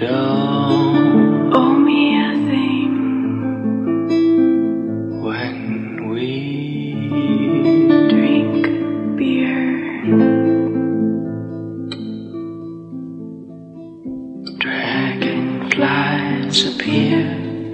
don't owe me a thing when we drink beer. Dragonflies appear.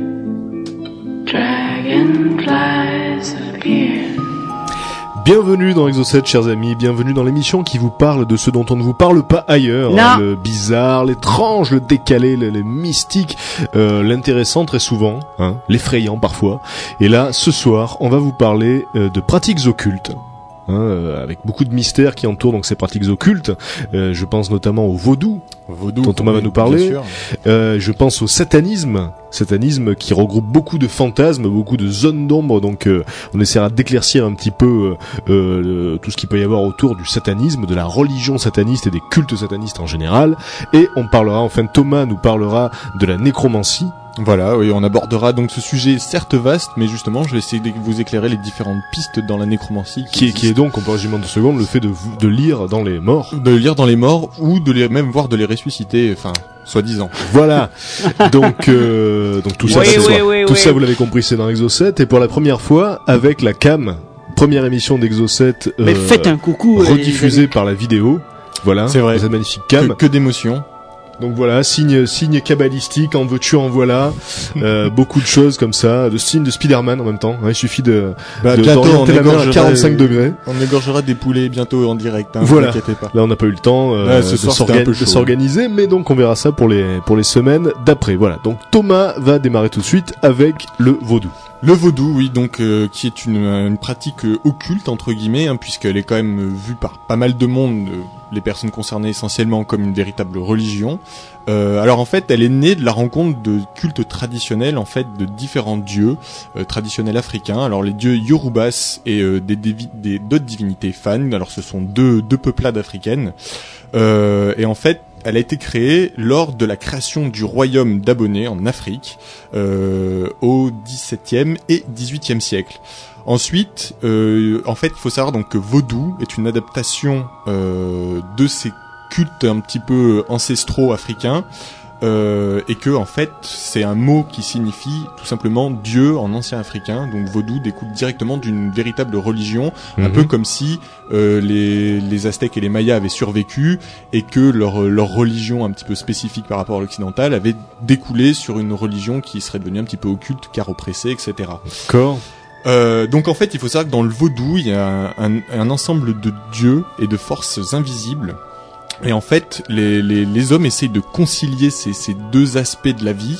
Dragonflies appear. Bienvenue dans Exo7, chers amis, bienvenue dans l'émission qui vous parle de ce dont on ne vous parle pas ailleurs, hein, le bizarre, l'étrange, le décalé, le mystique, l'intéressant très souvent, hein, l'effrayant parfois. Et là, ce soir, on va vous parler de pratiques occultes. Avec beaucoup de mystères qui entourent donc ces pratiques occultes. Je pense notamment au vaudou dont Thomas va nous parler. Je pense au satanisme qui regroupe beaucoup de fantasmes, beaucoup de zones d'ombre. Donc on essaiera d'éclaircir un petit peu tout ce qu'il peut y avoir autour du satanisme, de la religion sataniste et des cultes satanistes en général. Et on parlera, enfin Thomas nous parlera de la nécromancie. Voilà, oui, on abordera donc ce sujet certes vaste, mais justement, je vais essayer de vous éclairer les différentes pistes dans la nécromancie. Qui est donc, on peut résumer en 2 secondes, le fait de lire dans les morts. De lire dans les morts, ou de les, même voir de les ressusciter, enfin, soi-disant. Voilà. Donc tout ça, ça, vous l'avez compris, c'est dans Exo7, et pour la première fois, avec la cam, première émission d'Exo7, mais faites un coucou, rediffusée par la vidéo. Voilà. C'est vrai. Cette magnifique cam. Que d'émotions. Donc voilà, signe kabbalistique, en veux-tu, en voilà, beaucoup de choses comme ça, de signe de Spider-Man en même temps, hein, il suffit d'orienter la main à 45 degrés. On égorgera des poulets bientôt en direct, hein, voilà. Ne vous inquiétez pas. Là on n'a pas eu le temps de s'organiser, mais donc on verra ça pour les semaines d'après. Voilà, donc Thomas va démarrer tout de suite avec le vaudou. Le vaudou, oui, donc qui est une pratique occulte entre guillemets, hein, puisqu'elle est quand même vue par pas mal de monde, les personnes concernées essentiellement comme une véritable religion. Alors en fait, elle est née de la rencontre de cultes traditionnels en fait de différents dieux traditionnels africains. Alors les dieux Yorubas et d'autres divinités Fan. Alors ce sont deux peuplades africaines. Et en fait, elle a été créée lors de la création du royaume d'Abonné en Afrique au XVIIe et XVIIIe siècle. Ensuite, en fait, il faut savoir donc que vaudou est une adaptation de ces cultes un petit peu ancestraux africains. Et que en fait c'est un mot qui signifie tout simplement Dieu en ancien africain. Donc vaudou découle directement d'une véritable religion, un peu comme si les Aztèques et les Mayas avaient survécu et que leur religion un petit peu spécifique par rapport à l'occidental avait découlé sur une religion qui serait devenue un petit peu occulte car oppressée, etc. D'accord. Donc en fait il faut savoir que dans le vaudou il y a un ensemble de dieux et de forces invisibles. Et en fait, les hommes essayent de concilier ces deux aspects de la vie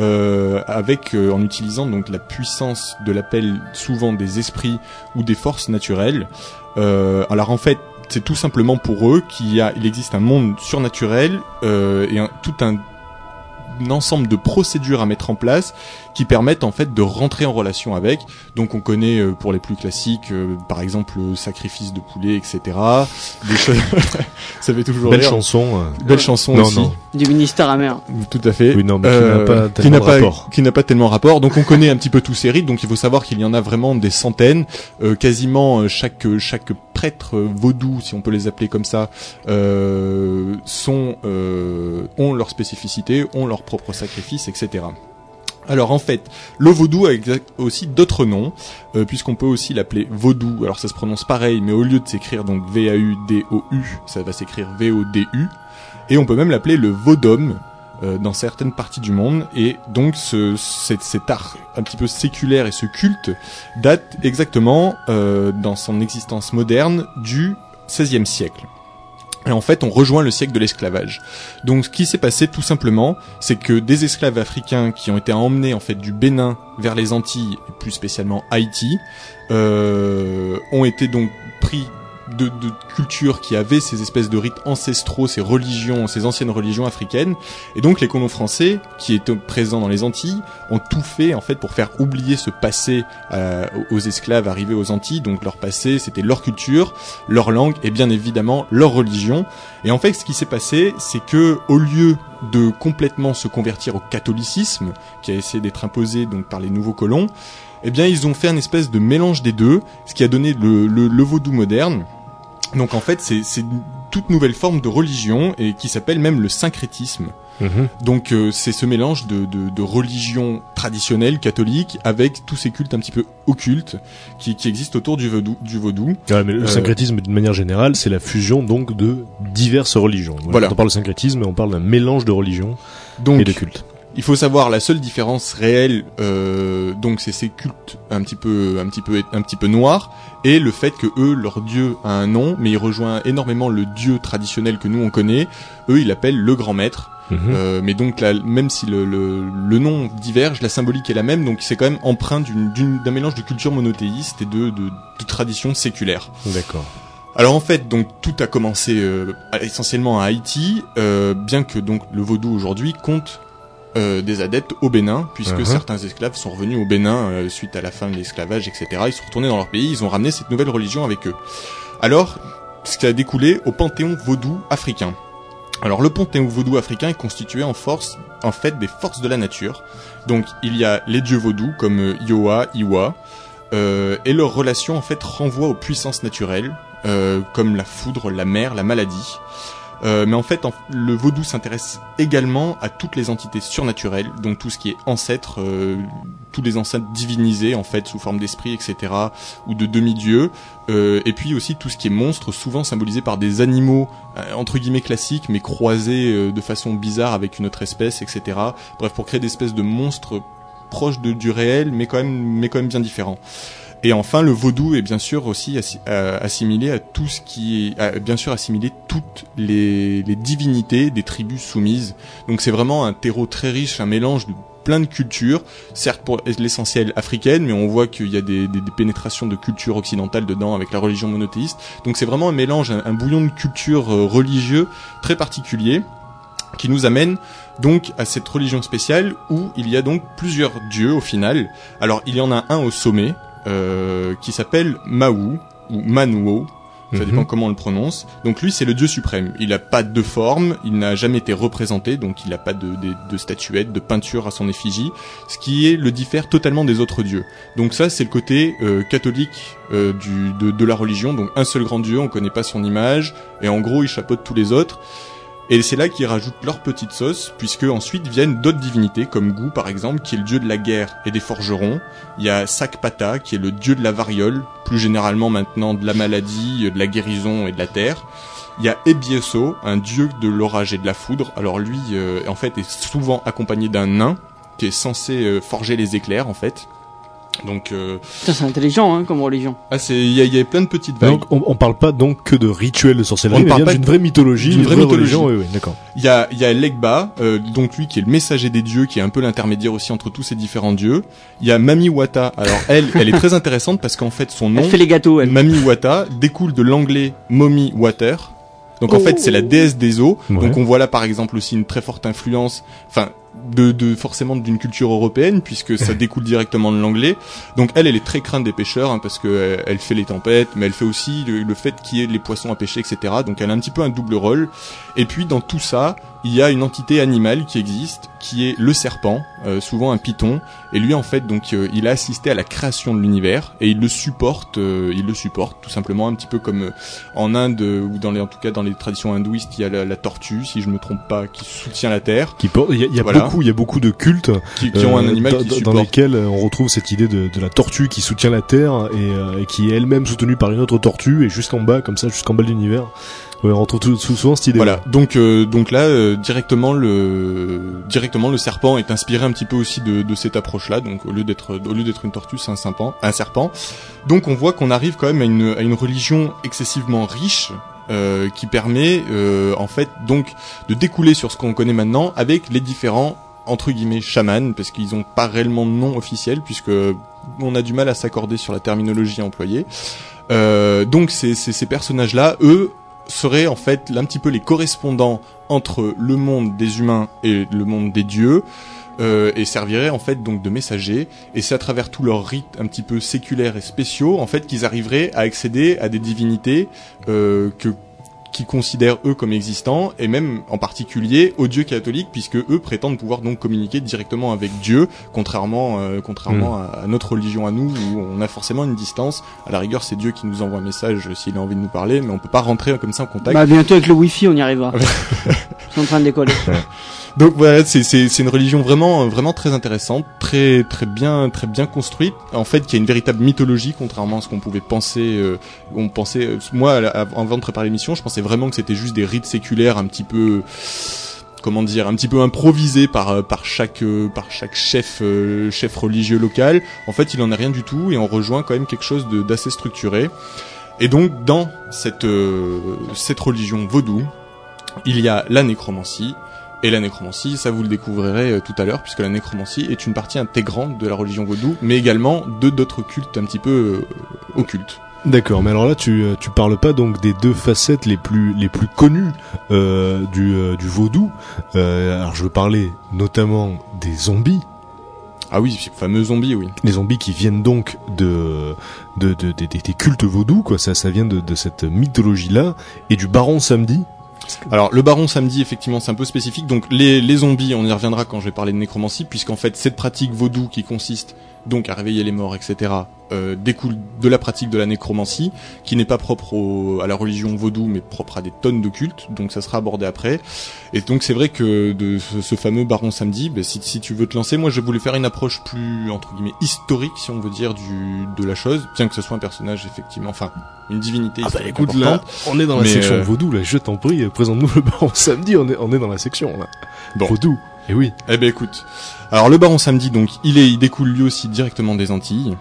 en utilisant donc la puissance de l'appel souvent des esprits ou des forces naturelles. Alors en fait, c'est tout simplement pour eux il existe un monde surnaturel et tout un ensemble de procédures à mettre en place qui permettent en fait de rentrer en relation avec. Donc on connaît pour les plus classiques par exemple le sacrifice de poulet, etc. Des choses ça fait toujours belle rire. Belle chanson non, aussi. Non. Du ministère amer. Tout à fait. Oui, non, mais qui n'a pas tellement rapport. Donc on connaît un petit peu tous ces rites. Donc il faut savoir qu'il y en a vraiment des centaines. Quasiment chaque prêtre vaudou, si on peut les appeler comme ça, ont leur spécificité, ont leur propre sacrifice, etc. Alors en fait, le vaudou a aussi d'autres noms, puisqu'on peut aussi l'appeler vaudou. Alors ça se prononce pareil, mais au lieu de s'écrire donc V-A-U-D-O-U, ça va s'écrire V-O-D-U. Et on peut même l'appeler le vaudom dans certaines parties du monde. Et donc cet art un petit peu séculaire et ce culte date exactement dans son existence moderne du XVIe siècle. Et en fait, on rejoint le siècle de l'esclavage. Donc, ce qui s'est passé, tout simplement, c'est que des esclaves africains qui ont été emmenés, en fait, du Bénin vers les Antilles, et plus spécialement Haïti, ont été donc pris de cultures qui avaient ces espèces de rites ancestraux, ces anciennes religions africaines. Et donc les colons français, qui étaient présents dans les Antilles, ont tout fait en fait pour faire oublier ce passé aux esclaves arrivés aux Antilles. Donc leur passé, c'était leur culture, leur langue et bien évidemment leur religion. Et en fait, ce qui s'est passé, c'est que au lieu de complètement se convertir au catholicisme, qui a essayé d'être imposé donc par les nouveaux colons, eh bien ils ont fait une espèce de mélange des deux, ce qui a donné le vaudou moderne. Donc en fait, c'est toute nouvelle forme de religion et qui s'appelle même le syncrétisme. Donc c'est ce mélange de religion traditionnelle catholique avec tous ces cultes un petit peu occultes qui existent autour du vaudou. Ouais, mais le syncrétisme, d'une manière générale, c'est la fusion donc de diverses religions. Voilà. Quand on parle de syncrétisme, on parle d'un mélange de religions et de cultes. Il faut savoir la seule différence réelle, donc c'est ces cultes un petit peu noirs, et le fait que eux, leur dieu a un nom, mais il rejoint énormément le dieu traditionnel que nous on connaît. Eux, ils l'appellent le grand maître. Mais donc là, même si le nom diverge, la symbolique est la même, donc c'est quand même empreint d'un mélange de culture monothéiste et de traditions séculaires. D'accord. Alors en fait, donc tout a commencé essentiellement à Haïti, bien que donc le vaudou aujourd'hui compte des adeptes au Bénin, puisque certains esclaves sont revenus au Bénin suite à la fin de l'esclavage, etc. Ils sont retournés dans leur pays, ils ont ramené cette nouvelle religion avec eux. Alors, ce qui a découlé au panthéon vaudou africain. Alors le panthéon vaudou africain est constitué en fait des forces de la nature. Donc il y a les dieux vaudous comme Iowa, Iwa, et leur relation en fait renvoie aux puissances naturelles, comme la foudre, la mer, la maladie. Mais en fait, le vaudou s'intéresse également à toutes les entités surnaturelles, donc tout ce qui est ancêtres, tous les ancêtres divinisés en fait sous forme d'esprit, etc., ou de demi-dieux, et puis aussi tout ce qui est monstres, souvent symbolisés par des animaux entre guillemets classiques, mais croisés de façon bizarre avec une autre espèce, etc. Bref, pour créer des espèces de monstres proches du réel, mais quand même bien différents. Et enfin, le vaudou est bien sûr aussi assimilé à tout ce qui est, bien sûr assimilé toutes les divinités des tribus soumises. Donc c'est vraiment un terreau très riche, un mélange de plein de cultures, certes pour l'essentiel africaine, mais on voit qu'il y a des pénétrations de culture occidentale dedans avec la religion monothéiste. Donc c'est vraiment un mélange, un bouillon de culture religieux très particulier qui nous amène donc à cette religion spéciale où il y a donc plusieurs dieux au final. Alors il y en a un au sommet, qui s'appelle Maou ou Manuo, ça dépend comment on le prononce. Donc lui c'est le dieu suprême, il a pas de forme, il n'a jamais été représenté, donc il a pas de statuette, de peinture à son effigie, ce qui le diffère totalement des autres dieux. Donc ça c'est le côté catholique de la religion, donc un seul grand dieu, on connaît pas son image, et en gros il chapeaute tous les autres. Et c'est là qu'ils rajoutent leur petite sauce, puisque ensuite viennent d'autres divinités, comme Gou par exemple, qui est le dieu de la guerre et des forgerons. Il y a Sakpata, qui est le dieu de la variole, plus généralement maintenant de la maladie, de la guérison et de la terre. Il y a Ebieso, un dieu de l'orage et de la foudre. Alors lui, en fait, est souvent accompagné d'un nain, qui est censé forger les éclairs, en fait. Donc Putain, c'est intelligent hein, comme religion. Ah il y a plein de petites vagues. Donc on parle pas donc que de rituels de sorcellerie, mais bien d'une vraie mythologie, d'une vraie religion. Oui, d'accord. Il y a Legba, donc lui qui est le messager des dieux, qui est un peu l'intermédiaire aussi entre tous ces différents dieux. Il y a Mami Wata. Alors elle est très intéressante parce qu'en fait son nom, elle fait les gâteaux. Mami Wata, découle de l'anglais Mommy Water. Donc en fait c'est la déesse des eaux. Ouais. Donc on voit là par exemple aussi une très forte influence, forcément d'une culture européenne, puisque ça découle directement de l'anglais. Donc elle est très crainte des pêcheurs, parce que elle fait les tempêtes, mais elle fait aussi le fait qu'il y ait les poissons à pêcher, etc. Donc elle a un petit peu un double rôle. Et puis dans tout ça, il y a une entité animale qui existe, qui est le serpent, souvent un python. Et lui en fait, donc il a assisté à la création de l'univers et il le supporte tout simplement, un petit peu comme en Inde ou en tout cas dans les traditions hindouistes, il y a la tortue, si je me trompe pas, qui soutient la terre. Il y a beaucoup de cultes qui ont un animal qui supporte, dans lesquels on retrouve cette idée de la tortue qui soutient la terre et qui est elle-même soutenue par une autre tortue, et jusqu'en bas comme ça, jusqu'en bas de l'univers. Ouais, on retrouve souvent cette idée. Voilà. Donc là directement le serpent est inspiré un petit peu aussi de cette approche-là. Donc au lieu d'être une tortue, c'est un serpent. Donc on voit qu'on arrive quand même à une religion excessivement riche, qui permet en fait donc de découler sur ce qu'on connaît maintenant avec les différents entre guillemets chamans, parce qu'ils ont pas réellement de nom officiel, puisque on a du mal à s'accorder sur la terminologie employée. Donc ces personnages-là, eux, seraient en fait un petit peu les correspondants entre le monde des humains et le monde des dieux, et serviraient en fait donc de messagers, et c'est à travers tous leurs rites un petit peu séculaires et spéciaux en fait qu'ils arriveraient à accéder à des divinités qu'ils considèrent eux comme existants, et même en particulier aux dieux catholiques, puisque eux prétendent pouvoir donc communiquer directement avec Dieu, contrairement à notre religion à nous, où on a forcément une distance. À la rigueur, c'est Dieu qui nous envoie un message s'il a envie de nous parler, mais on peut pas rentrer comme ça en contact. Bah bientôt avec le Wi-Fi, on y arrivera. Ils sont en train de décoller. Donc voilà, c'est une religion vraiment très intéressante, très bien construite. En fait, qui a une véritable mythologie, contrairement à ce qu'on pouvait penser. Moi, avant de préparer l'émission, je pensais vraiment que c'était juste des rites séculaires un petit peu, comment dire, un petit peu improvisés par chaque chef religieux local. En fait, il en est rien du tout, et on rejoint quand même quelque chose d'assez structuré. Et donc, dans cette religion vaudou, il y a la nécromancie. Et la nécromancie, ça vous le découvrirez tout à l'heure, puisque la nécromancie est une partie intégrante de la religion vaudou, mais également d'autres cultes un petit peu occultes. D'accord, mais alors là tu parles pas donc des deux facettes les plus connues du vaudou. Alors je veux parler notamment des zombies. Ah oui, ces fameux zombies, oui. Les zombies qui viennent donc des cultes vaudous, quoi. Ça vient de cette mythologie-là, et du Baron Samedi. Alors le Baron Samedi, effectivement, c'est un peu spécifique. Donc les zombies, on y reviendra quand je vais parler de nécromancie, puisqu'en fait cette pratique vaudou qui consiste donc à réveiller les morts, etc., découle de la pratique de la nécromancie, qui n'est pas propre à la religion vaudou, mais propre à des tonnes de cultes. Donc ça sera abordé après. Et donc c'est vrai que de ce fameux Baron Samedi, si tu veux te lancer, moi je voulais faire une approche plus entre guillemets historique, si on veut dire, de la chose, bien que ce soit un personnage effectivement, enfin une divinité. Ah bah écoute, là, on est dans la section vaudou, là, je t'en prie, présente-nous le Baron Samedi, on est dans la section là. Bon. Vaudou. Et oui. Eh ben écoute, alors le Baron Samedi, donc il découle lui aussi directement des Antilles.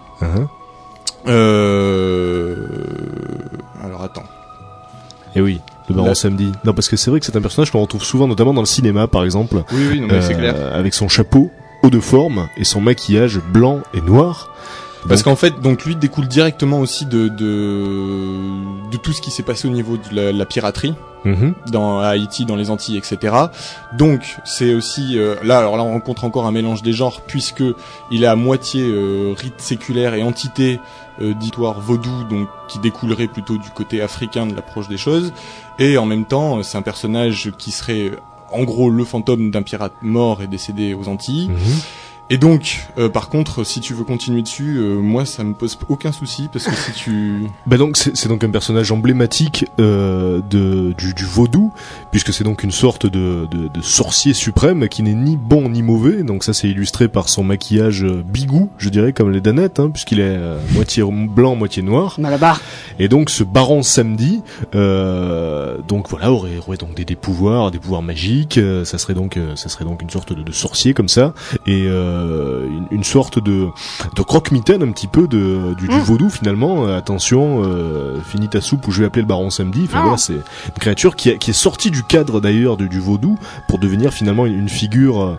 Alors attends. Et oui, le Baron Samedi. Non, parce que c'est vrai que c'est un personnage qu'on retrouve souvent, notamment dans le cinéma, par exemple. Oui, non, mais c'est clair. Avec son chapeau haut de forme et son maquillage blanc et noir. Parce qu'en fait, donc lui découle directement aussi de tout ce qui s'est passé au niveau de la piraterie. À Haïti, dans les Antilles, etc. Donc c'est aussi là on rencontre encore un mélange des genres, puisque il est à moitié rite séculaire et entité d'histoire vaudou, donc qui découlerait plutôt du côté africain de l'approche des choses, et en même temps c'est un personnage qui serait en gros le fantôme d'un pirate mort et décédé aux Antilles. Et donc, par contre, si tu veux continuer dessus, moi, ça me pose aucun souci, parce que si tu... Bah donc, c'est donc un personnage emblématique du vaudou, puisque c'est donc une sorte de sorcier suprême qui n'est ni bon ni mauvais. Donc ça, c'est illustré par son maquillage bigou, je dirais, comme les Danettes, puisqu'il est moitié blanc, moitié noir. Malabar. Et donc, ce Baron Samedi, donc voilà, aurait donc des pouvoirs magiques. Ça serait donc une sorte de sorcier comme ça, et une sorte de croque-mitaine un petit peu du vaudou finalement. Attention, finis ta soupe, ou je vais appeler le Baron Samedi. Enfin voilà, c'est une créature qui est sortie du cadre d'ailleurs du vaudou pour devenir finalement une figure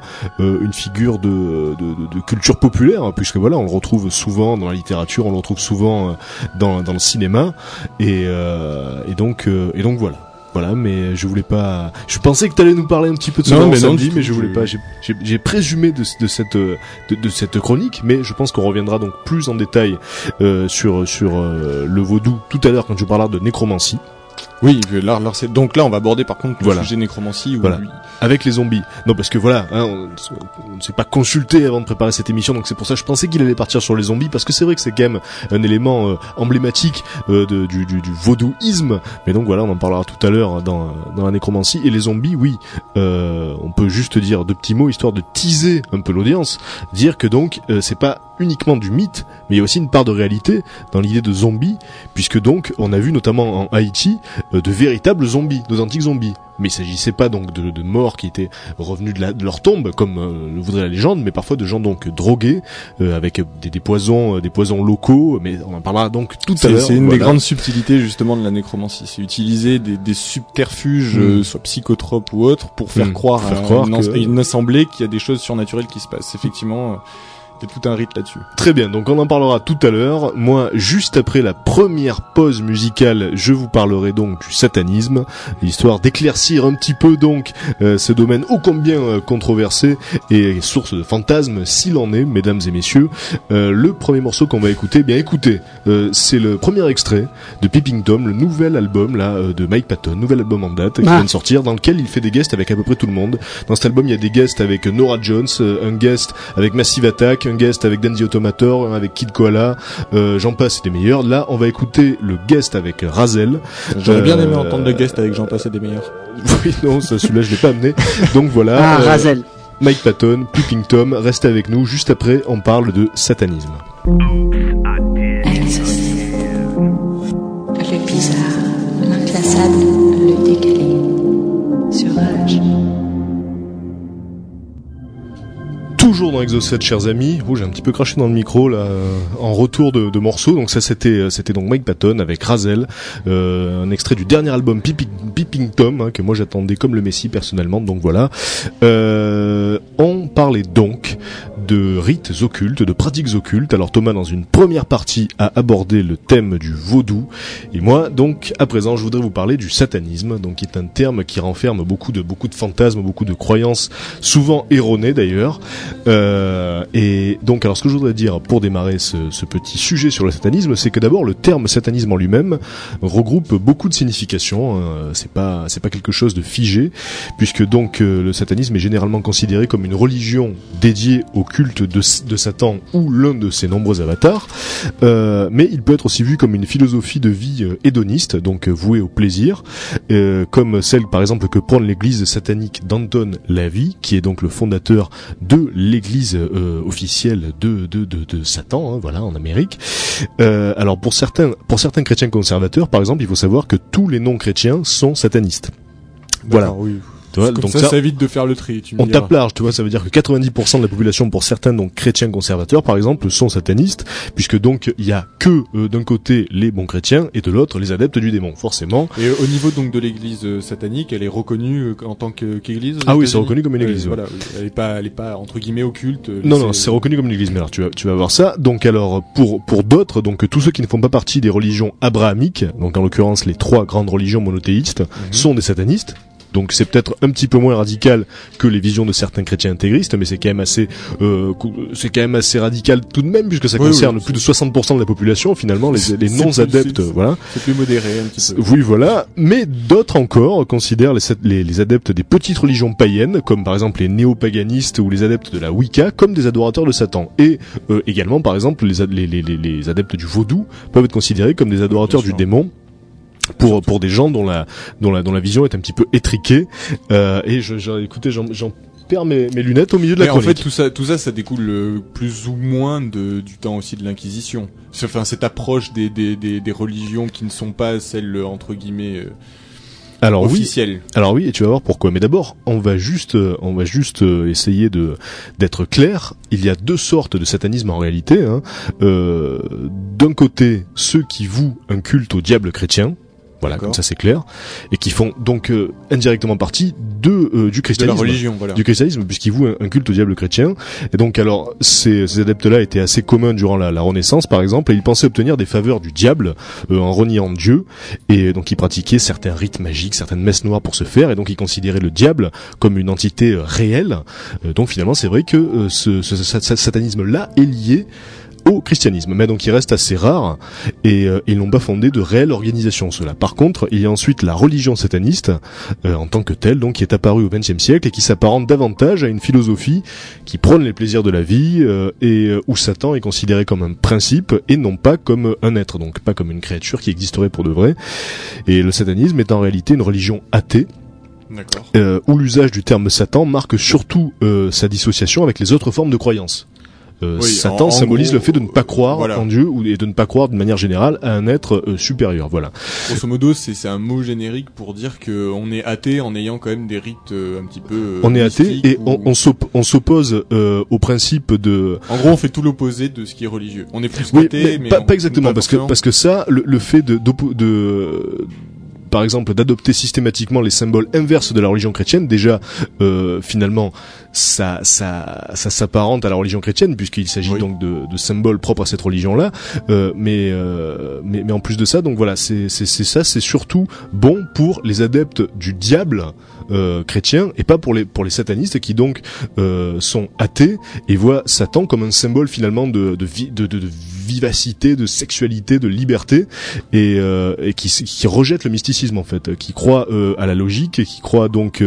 de culture populaire, puisque voilà, on le retrouve souvent dans la littérature, on le retrouve souvent dans le cinéma, et donc voilà. Voilà, mais je voulais pas. Je pensais que t'allais nous parler un petit peu de ce Baron Samedi, mais je voulais pas. J'ai présumé de cette chronique, mais je pense qu'on reviendra donc plus en détail sur le vaudou tout à l'heure quand je parlerai de nécromancie. Oui, donc là on va aborder par contre le sujet nécromancie. Avec les zombies. Non, parce que voilà, on ne s'est pas consulté avant de préparer cette émission, donc c'est pour ça que je pensais qu'il allait partir sur les zombies, parce que c'est vrai que c'est quand même un élément emblématique du vaudouisme. Mais donc voilà, on en parlera tout à l'heure dans la nécromancie. Et les zombies, oui, on peut juste dire deux petits mots histoire de teaser un peu l'audience, dire que donc c'est pas uniquement du mythe, mais il y a aussi une part de réalité dans l'idée de zombies, puisque donc on a vu notamment en Haïti de véritables zombies, d'authentiques zombies. Mais il s'agissait pas donc de morts qui étaient revenus de leur tombe, comme le voudrait la légende, mais parfois de gens donc drogués, avec des poisons locaux. Mais on en parlera donc tout à l'heure. C'est une des grandes subtilités justement de la nécromancie, c'est utiliser des subterfuges, soit psychotropes ou autres, pour faire croire à une assemblée qu'il y a des choses surnaturelles qui se passent. Effectivement. Il y a tout un rite là-dessus. Très bien, donc on en parlera tout à l'heure. Moi, juste après la première pause musicale, je vous parlerai donc du satanisme, histoire d'éclaircir un petit peu donc ce domaine ô combien controversé et source de fantasmes, s'il en est, mesdames et messieurs. Le premier morceau qu'on va écouter, bien écoutez, c'est le premier extrait de Peeping Tom, le nouvel album là de Mike Patton, nouvel album en date qui vient de sortir, dans lequel il fait des guests avec à peu près tout le monde. Dans cet album, il y a des guests avec Norah Jones, un guest avec Massive Attack, un guest avec Dan the Automator, un avec Kid Koala, j'en passe, c'est des meilleurs. Là, on va écouter le guest avec Razel. J'aurais bien aimé entendre le guest avec j'en passe, c'est des meilleurs. Oui, non, ça, celui-là, je l'ai pas amené. Donc voilà. Razel. Mike Patton, Peeping Tom, restez avec nous. Juste après, on parle de satanisme. Le bizarre, l'inclassable, le décalé. Sur Rage. Toujours dans Exocet, chers amis. Oh, j'ai un petit peu craché dans le micro là, en retour de morceaux. Donc ça, c'était donc Mike Patton avec Razel, un extrait du dernier album Peeping Tom, hein, que moi j'attendais comme le Messie personnellement. Donc voilà. On parlait donc de rites occultes, de pratiques occultes. Alors Thomas, dans une première partie, a abordé le thème du vaudou, et moi, donc, à présent, je voudrais vous parler du satanisme, donc qui est un terme qui renferme beaucoup de fantasmes, beaucoup de croyances, souvent erronées d'ailleurs. Et donc, alors, ce que je voudrais dire pour démarrer ce petit sujet sur le satanisme, c'est que d'abord, le terme satanisme en lui-même regroupe beaucoup de significations. C'est pas quelque chose de figé, puisque donc le satanisme est généralement considéré comme une religion dédiée au culte de Satan ou l'un de ses nombreux avatars, mais il peut être aussi vu comme une philosophie de vie hédoniste, donc vouée au plaisir, comme celle par exemple que prône l'église satanique d'Anton LaVey, qui est donc le fondateur de l'église officielle de Satan, hein, voilà, en Amérique. Alors pour certains chrétiens conservateurs, par exemple, il faut savoir que tous les non-chrétiens sont satanistes. Voilà. D'accord, oui. Vois, donc ça évite de faire le tri. On tape large, tu vois, ça veut dire que 90% de la population, pour certains donc chrétiens conservateurs par exemple, sont satanistes, puisque donc il y a que d'un côté les bons chrétiens et de l'autre les adeptes du démon, forcément. Et au niveau donc de l'église satanique, elle est reconnue en tant qu'église. Ah oui, c'est reconnu comme une église. Voilà, elle est pas entre guillemets occulte. Non, c'est reconnu comme une église. Mais alors tu vas voir ça. Donc alors pour d'autres, donc tous ceux qui ne font pas partie des religions abrahamiques, donc en l'occurrence les 3 grandes religions monothéistes, sont des satanistes. Donc c'est peut-être un petit peu moins radical que les visions de certains chrétiens intégristes, mais c'est quand même assez radical tout de même, puisque ça concerne plus de 60% de la population finalement, les non-adeptes, voilà. C'est plus modéré un petit peu. Oui, voilà. Mais d'autres encore considèrent les adeptes des petites religions païennes, comme par exemple les néo-paganistes ou les adeptes de la Wicca, comme des adorateurs de Satan. Et également, par exemple, les adeptes du vaudou peuvent être considérés comme des adorateurs du démon. Pour des gens dont la vision est un petit peu étriquée, et écoutez, j'en perds mes lunettes au milieu de la chronique. En fait, tout ça, ça découle plus ou moins du temps aussi de l'Inquisition. Enfin, cette approche des religions qui ne sont pas celles entre guillemets officielles. Oui. Alors oui, et tu vas voir pourquoi. Mais d'abord, on va juste essayer d'être clair. Il y a 2 sortes de satanisme en réalité. Hein. D'un côté, ceux qui vouent un culte au diable chrétien. Voilà, comme ça c'est clair, et qui font donc indirectement partie du christianisme, de la religion, voilà. Du christianisme, puisqu'ils vouent un culte au diable chrétien. Et donc alors ces adeptes-là étaient assez communs durant la Renaissance, par exemple, et ils pensaient obtenir des faveurs du diable en reniant Dieu, et donc ils pratiquaient certains rites magiques, certaines messes noires pour ce faire, et donc ils considéraient le diable comme une entité réelle. Donc finalement c'est vrai que ce satanisme-là est lié au christianisme, mais donc il reste assez rare, et ils n'ont pas fondé de réelle organisation, cela. Par contre, il y a ensuite la religion sataniste en tant que telle, donc qui est apparue au XXe siècle et qui s'apparente davantage à une philosophie qui prône les plaisirs de la vie et où Satan est considéré comme un principe et non pas comme un être, donc pas comme une créature qui existerait pour de vrai. Et le satanisme est en réalité une religion athée. Où l'usage du terme Satan marque surtout sa dissociation avec les autres formes de croyances. Satan symbolise gros, le fait de ne pas croire en Dieu et de ne pas croire de manière générale à un être supérieur. Voilà. Grosso modo, c'est un mot générique pour dire que on est athée en ayant quand même des rites un petit peu. On est athée et on s'oppose au principe de. En gros, on fait tout l'opposé de ce qui est religieux. On est plus athée, mais pas exactement, parce que ça, le fait par exemple, d'adopter systématiquement les symboles inverses de la religion chrétienne. Déjà, finalement, ça s'apparente à la religion chrétienne puisqu'il s'agit donc de symboles propres à cette religion-là. Mais en plus de ça, donc voilà, c'est surtout bon pour les adeptes du diable chrétiens et pas pour les satanistes qui donc sont athées et voient Satan comme un symbole finalement de vivacité, de sexualité, de liberté et qui rejette le mysticisme en fait, qui croit à la logique et qui croit donc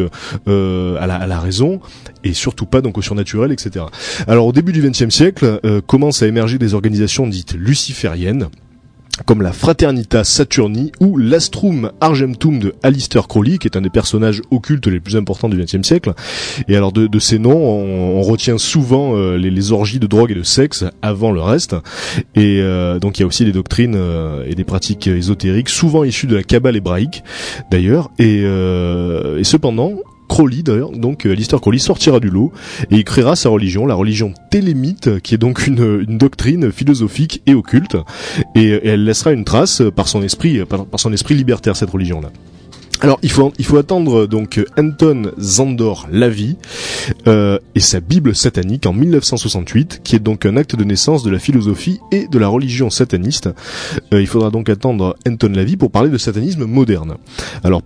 à la raison et surtout pas donc au surnaturel, etc. Alors au début du XXe siècle commencent à émerger des organisations dites lucifériennes comme la Fraternitas Saturni ou l'Astrum Argentum de Aleister Crowley, qui est un des personnages occultes les plus importants du XXe siècle. Et alors de ces noms, on retient souvent les orgies de drogue et de sexe avant le reste. Et donc il y a aussi des doctrines et des pratiques ésotériques, souvent issues de la Kabbale hébraïque, d'ailleurs. Et cependant, Crowley d'ailleurs, donc Aleister Crowley sortira du lot et il créera sa religion, la religion télémite, qui est donc une doctrine philosophique et occulte, et elle laissera une trace par son esprit libertaire, cette religion-là. Alors il faut attendre donc Anton Szandor Lavie et sa Bible satanique en 1968, qui est donc un acte de naissance de la philosophie et de la religion sataniste. Il faudra donc attendre Anton Lavie pour parler de satanisme moderne. Alors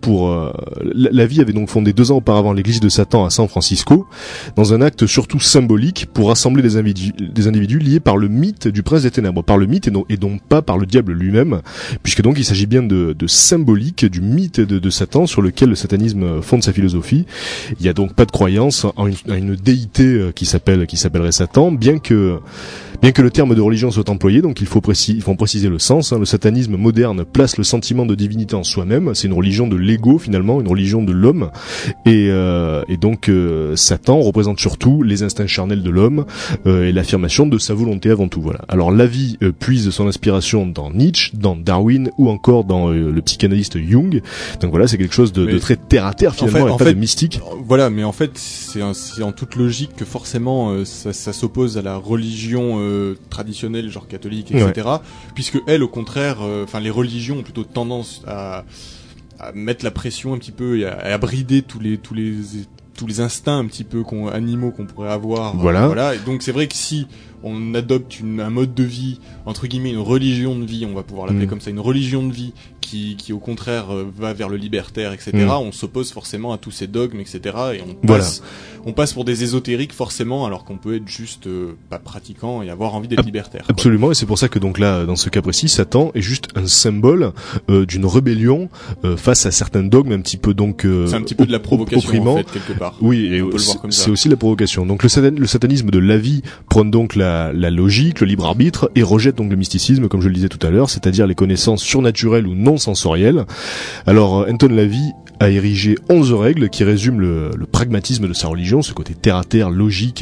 Lavie avait donc fondé 2 ans auparavant l'église de Satan à San Francisco, dans un acte surtout symbolique pour rassembler des individus liés par le mythe du prince des ténèbres, par le mythe et non pas par le diable lui-même, puisque donc il s'agit bien de symbolique du mythe de Satan sur lequel le satanisme fonde sa philosophie. Il y a donc pas de croyance en une déité qui s'appellerait Satan, bien que le terme de religion soit employé, donc il faut en préciser le sens. Le satanisme moderne place le sentiment de divinité en soi-même. C'est une religion de l'ego finalement, une religion de l'homme, et donc Satan représente surtout les instincts charnels de l'homme et l'affirmation de sa volonté avant tout. Voilà. Alors Lavie puise son inspiration dans Nietzsche, dans Darwin ou encore dans le psychanalyste Jung. Donc voilà, c'est quelque chose de très terre à terre finalement, et pas de mystique. Voilà, mais en fait c'est en toute logique que forcément ça s'oppose à la religion traditionnelle, genre catholique, etc. Ouais. Puisque elle, au contraire, les religions ont plutôt tendance à mettre la pression un petit peu et à brider tous les instincts un petit peu animaux qu'on pourrait avoir. Voilà. Et donc c'est vrai que si on adopte un mode de vie, entre guillemets, une religion de vie, on va pouvoir l'appeler comme ça, une religion de vie qui au contraire va vers le libertaire, etc. On s'oppose forcément à tous ces dogmes, etc. Et on passe pour des ésotériques forcément, alors qu'on peut être juste pas pratiquant et avoir envie d'être libertaire. Absolument, quoi. Et c'est pour ça que donc là, dans ce cas précis, Satan est juste un symbole d'une rébellion face à certains dogmes un petit peu donc c'est un petit peu de la provocation en fait, quelque part. Oui, et c'est aussi la provocation. Donc le satanisme de Lavie prône donc la logique, le libre arbitre, et rejette donc le mysticisme, comme je le disais tout à l'heure, c'est-à-dire les connaissances surnaturelles ou non sensorielles. Alors Anton Lavie a érigé 11 règles qui résument le pragmatisme de sa religion, ce côté terre à terre, logique,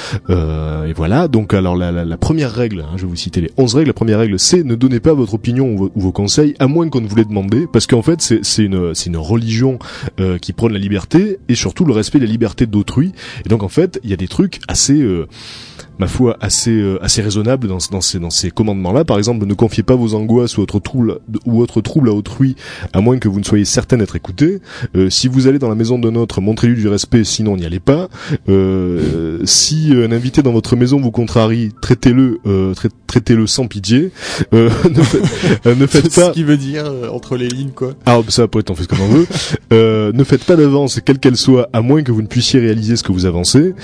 et voilà. Donc alors la première règle, je vais vous citer les 11 règles. La première règle, c'est ne donnez pas votre opinion ou vos conseils à moins qu'on ne vous les demande, parce qu'en fait c'est une religion qui prône la liberté et surtout le respect de la liberté d'autrui. Et donc en fait il y a des trucs assez ma foi assez raisonnable dans ces commandements-là. Par exemple, ne confiez pas vos angoisses ou autres troubles à autrui à moins que vous ne soyez certain d'être écouté. Si vous allez dans la maison d'un autre, montrez-lui du respect, sinon n'y allez pas. Si un invité dans votre maison vous contrarie, traitez-le sans pitié. Ne faites pas. Ce qui veut dire entre les lignes, quoi. Ah, ça peut être, on fait ce qu'on en veut. Ne faites pas d'avance, quelle qu'elle soit, à moins que vous ne puissiez réaliser ce que vous avancez.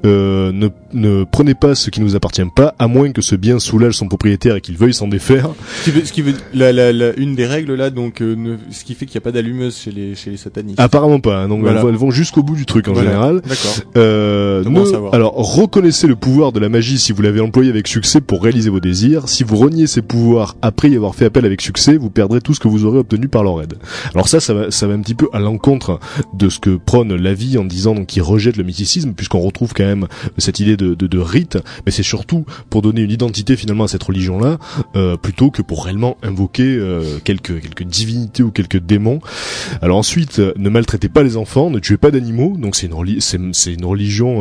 Ne prenez pas ce qui ne vous appartient pas, à moins que ce bien soulage son propriétaire et qu'il veuille s'en défaire. Ce qui veut une des règles là, donc ce qui fait qu'il n'y a pas d'allumeuse chez les satanistes. Apparemment pas. Hein, donc voilà. Elles vont jusqu'au bout du truc en général. D'accord. Alors reconnaissez le pouvoir de la magie si vous l'avez employé avec succès pour réaliser vos désirs. Si vous reniez ces pouvoirs après y avoir fait appel avec succès, vous perdrez tout ce que vous aurez obtenu par leur aide. Alors ça va un petit peu à l'encontre de ce que prône Lavie en disant donc qu'il rejette le mysticisme, puisqu'on retrouve quand même cette idée de rite, mais c'est surtout pour donner une identité finalement à cette religion-là, plutôt que pour réellement invoquer quelques divinités ou quelques démons. Alors ensuite, Ensuite, ne maltraitez pas les enfants, ne tuez pas d'animaux. Donc c'est une religion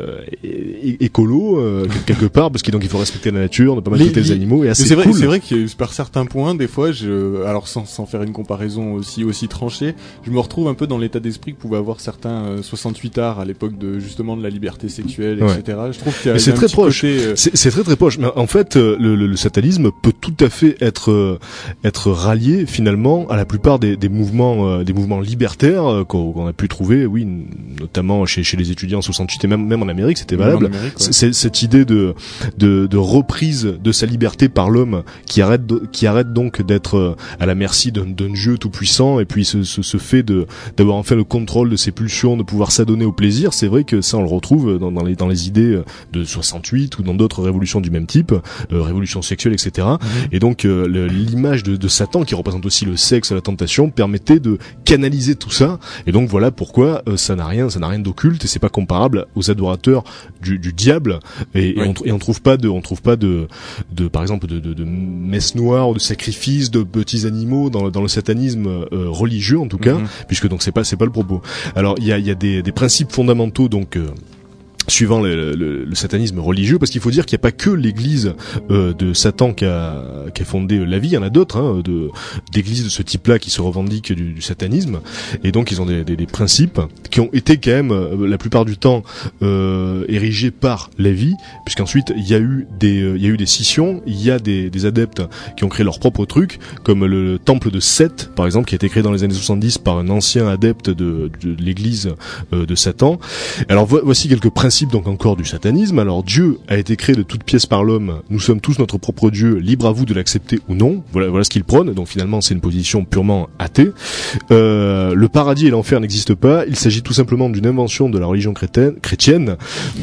écolo quelque part, parce qu'il faut respecter la nature, ne pas maltraiter les animaux. Et assez c'est vrai, cool. c'est vrai que par certains points, des fois, alors sans faire une comparaison aussi tranchée, je me retrouve un peu dans l'état d'esprit que pouvaient avoir certains 68 arts à l'époque de justement de la liberté sexuelle, etc. Je trouve qu'il y a c'est un très petit proche. côté, C'est très proche. Mais en fait, le satanisme peut tout à fait être rallié finalement à la plupart des mouvements libertaires qu'on a pu trouver, oui, notamment chez les étudiants en 68 et même en Amérique, c'était valable. C'est cette idée de reprise de sa liberté par l'homme qui arrête donc d'être à la merci d'un dieu tout puissant, et puis ce fait d'avoir enfin le contrôle de ses pulsions, de pouvoir s'adonner au plaisir. C'est vrai que ça on le retrouve dans les idées de 68 ou dans d'autres révolutions du même type, révolution sexuelle, etc. Et donc l'image de Satan, qui représente aussi le sexe, la tentation, permettait de canaliser tout ça. Et donc voilà pourquoi ça n'a rien d'occulte, et c'est pas comparable aux adorateurs du diable. Et on trouve pas de par exemple de messe noire ou de sacrifice de petits animaux dans le satanisme religieux en tout cas, puisque donc c'est pas le propos. Alors il y a des principes fondamentaux donc suivant le satanisme religieux, parce qu'il faut dire qu'il n'y a pas que l'église de Satan qui a fondé la vie, il y en a d'autres d'églises de ce type-là qui se revendiquent du satanisme, et donc ils ont des principes qui ont été quand même la plupart du temps érigés par la vie, puisqu'ensuite il y a eu des scissions, il y a des adeptes qui ont créé leur propre truc, comme le temple de Seth par exemple, qui a été créé dans les années 70 par un ancien adepte de l'église de Satan. Alors voici quelques principes donc encore du satanisme. Alors Dieu a été créé de toutes pièces par l'homme, nous sommes tous notre propre Dieu, libre à vous de l'accepter ou non. Voilà ce qu'il prône, donc finalement c'est une position purement athée. Le paradis et l'enfer n'existent pas, il s'agit tout simplement d'une invention de la religion chrétienne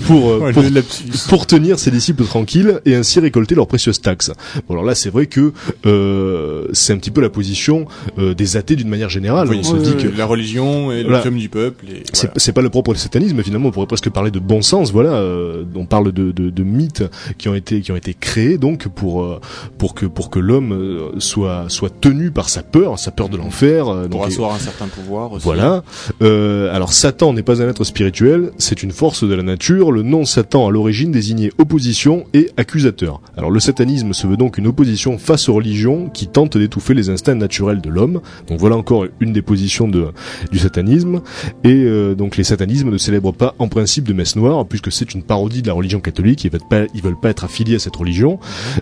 pour tenir ses disciples tranquilles et ainsi récolter leurs précieuses taxes. Bon, alors là c'est vrai que c'est un petit peu la position des athées d'une manière générale. On se dit que la religion est l'opium du peuple. Et c'est pas le propre du satanisme, finalement on pourrait presque parler de bon sens, voilà. On parle de mythes qui ont été créés donc pour que l'homme soit tenu par sa peur de l'enfer, pour asseoir un certain pouvoir aussi. Voilà. Alors Satan n'est pas un être spirituel, c'est une force de la nature. Le nom Satan à l'origine désignait opposition et accusateur. Alors le satanisme se veut donc une opposition face aux religions qui tentent d'étouffer les instincts naturels de l'homme. Donc voilà encore une des positions du satanisme. Et donc les satanismes ne célèbrent pas en principe de messe noire, puisque c'est une parodie de la religion catholique. Ils veulent pas être affiliés à cette religion.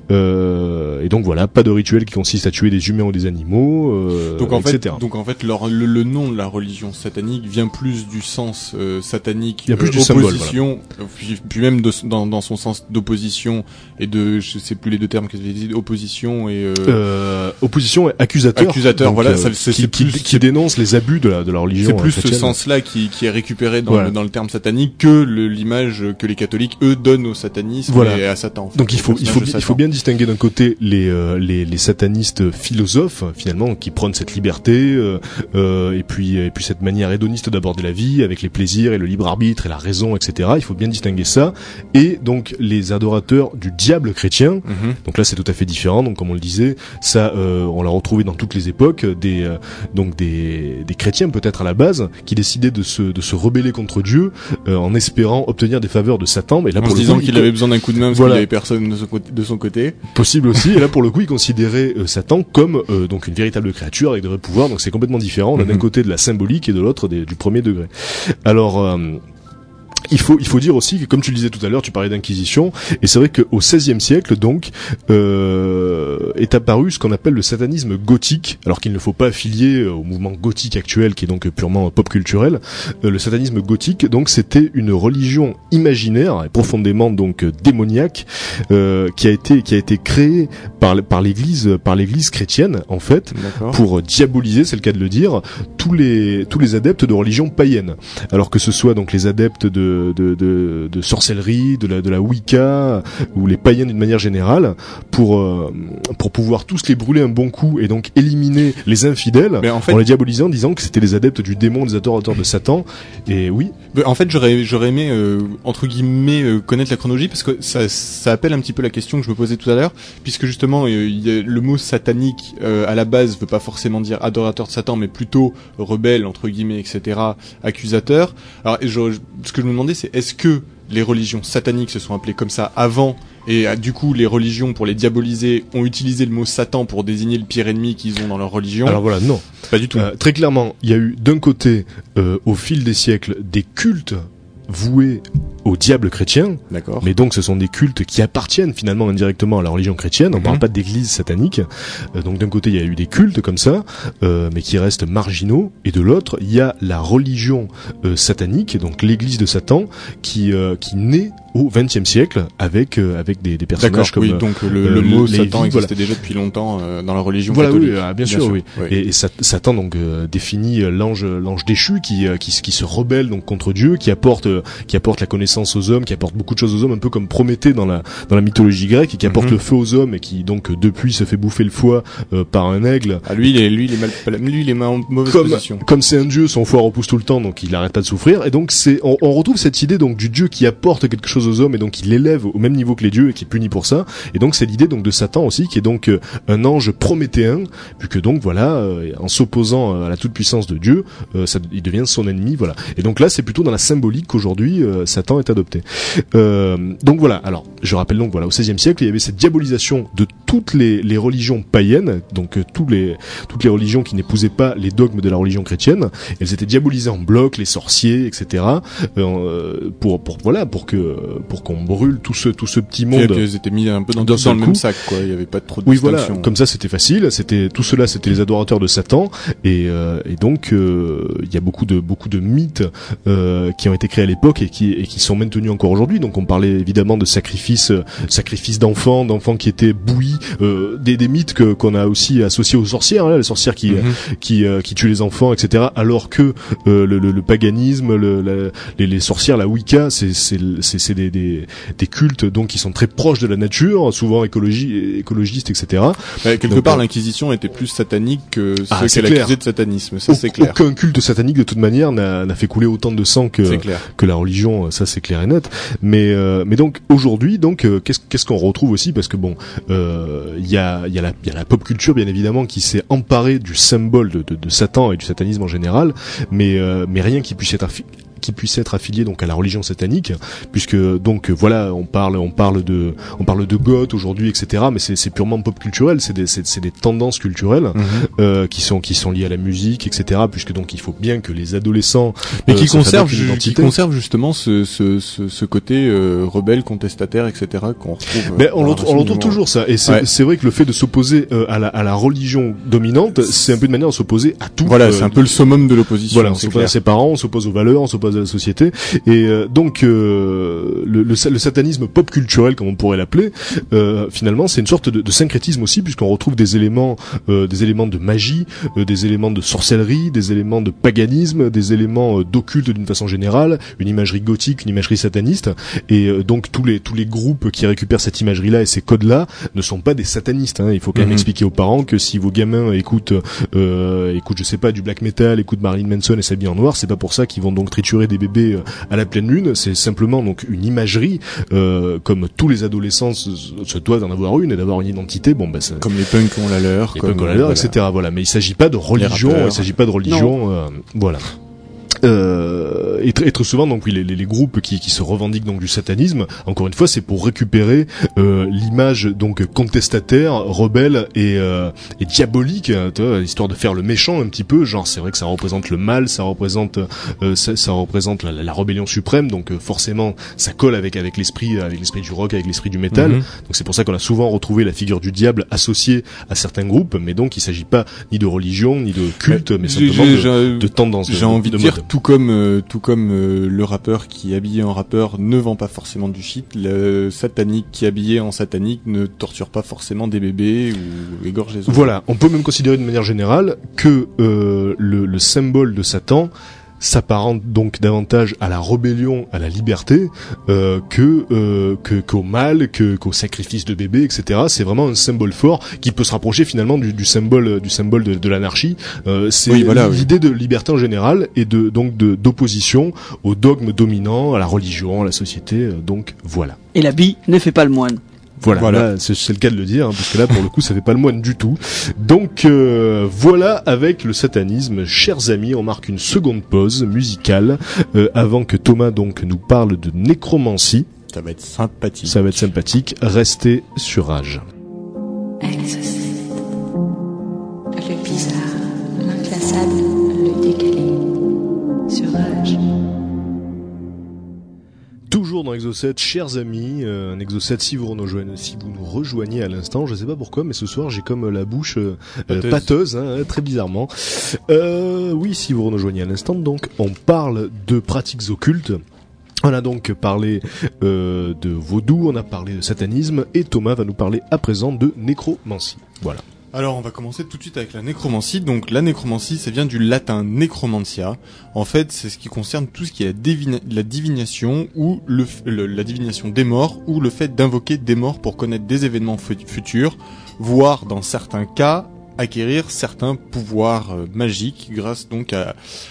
Et donc voilà, pas de rituel qui consiste à tuer des humains ou des animaux, etc. Donc en fait, le nom de la religion satanique vient plus du sens satanique, il y a plus du opposition, symbole, voilà. Puis même dans son sens d'opposition et de, je sais plus les deux termes que j'ai dit, opposition et opposition et accusateur. Donc, voilà, qui dénonce les abus de la religion. C'est plus ce sens-là qui est récupéré dans le terme satanique que l'image que les catholiques eux donnent au satanisme et à Satan. En fait. Donc il faut bien distinguer d'un côté les satanistes philosophes finalement qui prônent cette liberté et puis cette manière hédoniste d'aborder la vie avec les plaisirs et le libre arbitre et la raison, etc. Il faut bien distinguer ça, et donc les adorateurs du diable chrétien. Donc là c'est tout à fait différent. Donc comme on le disait, ça on l'a retrouvé dans toutes les époques, des chrétiens peut-être à la base qui décidaient de se rebeller contre Dieu en espérant obtenir des faveurs de Satan, mais là en se disant qu'il avait besoin d'un coup de main parce qu'il avait personne de son côté. Possible aussi. Et là pour le coup il considérait Satan comme donc une véritable créature avec de vrais pouvoirs. Donc c'est complètement différent. On a d'un côté de la symbolique et de l'autre du premier degré. Alors il faut dire aussi que, comme tu le disais tout à l'heure, tu parlais d'inquisition, et c'est vrai qu'au XVIe siècle, donc, est apparu ce qu'on appelle le satanisme gothique, alors qu'il ne faut pas affilier au mouvement gothique actuel, qui est donc purement pop culturel. Le satanisme gothique, donc, c'était une religion imaginaire et profondément donc démoniaque, qui a été créée par l'église chrétienne, en fait, pour diaboliser, c'est le cas de le dire, tous les adeptes de religions païennes. Alors que ce soit donc les adeptes de de sorcellerie, de la Wicca, ou les païens d'une manière générale, pour pouvoir tous les brûler un bon coup et donc éliminer les infidèles, en les diabolisant, en disant que c'était les adeptes du démon, des adorateurs de Satan. Et oui. En fait, j'aurais aimé entre guillemets connaître la chronologie, parce que ça appelle un petit peu la question que je me posais tout à l'heure, puisque justement le mot satanique à la base veut pas forcément dire adorateur de Satan, mais plutôt rebelle entre guillemets, etc., accusateur. Alors ce que je me demandais, c'est est-ce que les religions sataniques se sont appelées comme ça avant, et du coup les religions, pour les diaboliser, ont utilisé le mot Satan pour désigner le pire ennemi qu'ils ont dans leur religion? Alors voilà, non, pas du tout. Très clairement, il y a eu d'un côté au fil des siècles des cultes voués au diable chrétien. D'accord. Mais donc ce sont des cultes qui appartiennent finalement indirectement à la religion chrétienne. On parle pas d'église satanique. Donc d'un côté il y a eu des cultes comme ça, mais qui restent marginaux, et de l'autre il y a la religion satanique, donc l'église de Satan, qui naît au XXe siècle avec des personnages comme donc le mot Satan existait déjà depuis longtemps dans la religion catholique. Oui, bien sûr. Oui. Et Satan donc définit l'ange déchu qui se rebelle donc contre Dieu, qui apporte la connaissance aux hommes, qui apporte beaucoup de choses aux hommes, un peu comme Prométhée dans la mythologie grecque, et qui apporte le feu aux hommes, et qui donc depuis se fait bouffer le foie par un aigle. Ah, lui il est mal en mauvaise position. Comme c'est un dieu, son foie repousse tout le temps, donc il n'arrête pas de souffrir. Et donc on retrouve cette idée donc du dieu qui apporte quelque chose aux hommes, et donc il l'élève au même niveau que les dieux et qui est puni pour ça. Et donc c'est l'idée donc de Satan aussi, qui est donc un ange prométhéen, puisque donc voilà, en s'opposant à la toute puissance de Dieu, il devient son ennemi, voilà. Et donc là c'est plutôt dans la symbolique qu'aujourd'hui Satan est adopté. Donc voilà. Alors je rappelle donc voilà, au XVIe siècle il y avait cette diabolisation de toutes les religions païennes, donc toutes les religions qui n'épousaient pas les dogmes de la religion chrétienne. Elles étaient diabolisées en bloc, les sorciers, etc. Pour qu'on brûle tout ce petit monde. Elles étaient mis un peu dans le même sac, quoi. Il y avait pas trop de distinction. Voilà. Comme ça, c'était facile. C'était les adorateurs de Satan. Et donc, il y a beaucoup de mythes qui ont été créés à l'époque et qui sont maintenus encore aujourd'hui. Donc, on parlait évidemment de sacrifices d'enfants qui étaient bouillis, des mythes qu'on a aussi associés aux sorcières, là, les sorcières qui tuent les enfants, etc. Alors que le paganisme, les sorcières, la Wicca, c'est des cultes donc qui sont très proches de la nature, souvent écologistes, etc. Quelque part, l'Inquisition était plus satanique que ceux qu'elle accusait de satanisme. Ça, c'est clair. Aucun culte satanique de toute manière n'a fait couler autant de sang que la religion. Ça, c'est clair et net. Mais donc aujourd'hui, qu'est-ce qu'on retrouve aussi, parce que il y a la pop culture bien évidemment qui s'est emparée du symbole de Satan et du satanisme en général, mais rien qui puisse être affilié donc à la religion satanique, puisque donc voilà, on parle de Goth aujourd'hui, etc. Mais c'est purement pop culturel, c'est des tendances culturelles qui sont liées à la musique, etc. Puisque donc il faut bien que les adolescents qui conservent justement ce côté rebelle, contestataire, etc. qu'on retrouve. On le retrouve toujours ça, et c'est vrai que le fait de s'opposer à la religion dominante, c'est un peu une manière de s'opposer à tout. Voilà, c'est un peu le summum de l'opposition. Voilà, on s'oppose à ses parents, on s'oppose aux valeurs, on s'oppose à la société, et donc le satanisme pop culturel, comme on pourrait l'appeler, finalement c'est une sorte de syncrétisme aussi, puisqu'on retrouve des éléments de magie, des éléments de sorcellerie, des éléments de paganisme, des éléments d'occulte d'une façon générale, une imagerie gothique, une imagerie sataniste, et donc tous les groupes qui récupèrent cette imagerie-là et ces codes-là ne sont pas des satanistes, hein. Il faut quand même expliquer aux parents que si vos gamins écoutent je sais pas, du black metal, écoutent Marilyn Manson et s'habillent en noir, c'est pas pour ça qu'ils vont donc triturer des bébés à la pleine lune. C'est simplement donc une imagerie, comme tous les adolescents se doivent d'en avoir une et d'avoir une identité. Comme les punks ont la leur, etc. Voilà, mais il s'agit pas de religion, voilà. Et très souvent donc les groupes qui se revendiquent donc du satanisme, encore une fois, c'est pour récupérer l'image donc contestataire, rebelle et diabolique, histoire de faire le méchant un petit peu, genre c'est vrai que ça représente le mal, ça représente la rébellion suprême, donc forcément ça colle avec l'esprit du rock, avec l'esprit du métal. Donc c'est pour ça qu'on a souvent retrouvé la figure du diable associée à certains groupes, mais donc il s'agit pas ni de religion ni de culte, mais simplement de tendance. J'ai envie de dire, tout comme le rappeur qui est habillé en rappeur ne vend pas forcément du shit, le satanique qui est habillé en satanique ne torture pas forcément des bébés ou égorge les enfants. Voilà, on peut même considérer de manière générale que le symbole de Satan s'apparente donc davantage à la rébellion, à la liberté, qu'au mal, qu'au sacrifice de bébés, etc. C'est vraiment un symbole fort qui peut se rapprocher finalement du symbole de l'anarchie. C'est l'idée de liberté en général et d'opposition au dogme dominant, à la religion, à la société. Donc voilà. Et l'habit ne fait pas le moine. Voilà. Là, c'est le cas de le dire, parce que là, pour le coup, ça fait pas le moine du tout. Donc, voilà, avec le satanisme, chers amis, on marque une seconde pause musicale, avant que Thomas, donc, nous parle de nécromancie. Ça va être sympathique. Restez sur Rage. Exocet. Le bizarre, l'inclassable, le décalé. Sur Rage. Toujours dans Exocet, chers amis, un Exocet si vous nous rejoignez à l'instant, je sais pas pourquoi, mais ce soir j'ai comme la bouche pâteuse, très bizarrement. Oui, si vous nous rejoignez à l'instant, donc on parle de pratiques occultes. On a donc parlé de vaudou, on a parlé de satanisme, et Thomas va nous parler à présent de nécromancie. Voilà. Alors on va commencer tout de suite avec la nécromancie. Donc la nécromancie, ça vient du latin necromantia. En fait, c'est ce qui concerne tout ce qui est la divination ou la divination des morts, ou le fait d'invoquer des morts pour connaître des événements futurs, voire dans certains cas acquérir certains pouvoirs magiques grâce donc à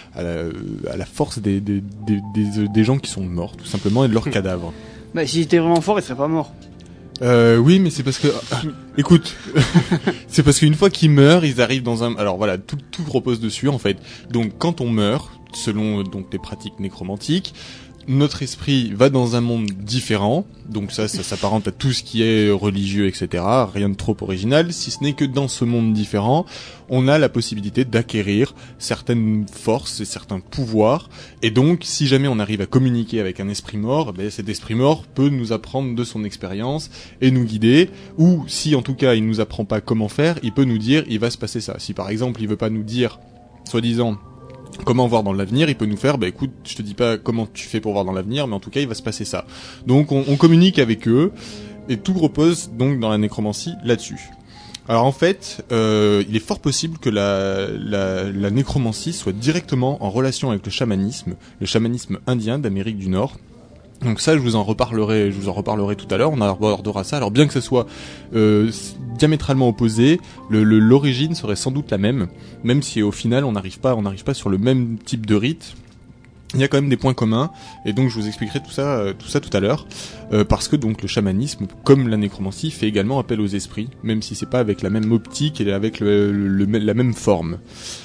la force des gens qui sont morts tout simplement et de leurs cadavres. Bah si j'étais vraiment fort, il serait pas mort. Oui, mais c'est parce que écoute, c'est parce qu'une fois qu'ils meurent, ils arrivent dans un. Alors voilà, tout repose dessus en fait. Donc quand on meurt, selon donc les pratiques nécromantiques, notre esprit va dans un monde différent. Donc ça s'apparente à tout ce qui est religieux, etc. Rien de trop original, si ce n'est que dans ce monde différent, on a la possibilité d'acquérir certaines forces et certains pouvoirs. Et donc, si jamais on arrive à communiquer avec un esprit mort, ben cet esprit mort peut nous apprendre de son expérience et nous guider. Ou si en tout cas il nous apprend pas comment faire, il peut nous dire il va se passer ça. Si par exemple il veut pas nous dire, soi-disant, comment voir dans l'avenir, il peut nous faire, écoute, je te dis pas comment tu fais pour voir dans l'avenir, mais en tout cas, il va se passer ça. Donc, on communique avec eux, et tout repose donc dans la nécromancie là-dessus. Alors en fait, il est fort possible que la nécromancie soit directement en relation avec le chamanisme indien d'Amérique du Nord. Donc ça, je vous en reparlerai tout à l'heure, on abordera ça. Alors bien que ce soit diamétralement opposé, l'origine serait sans doute la même si au final on n'arrive pas sur le même type de rite. Il y a quand même des points communs, et donc je vous expliquerai tout ça tout à l'heure, parce que donc le chamanisme, comme la nécromancie, fait également appel aux esprits, même si c'est pas avec la même optique et avec la même forme.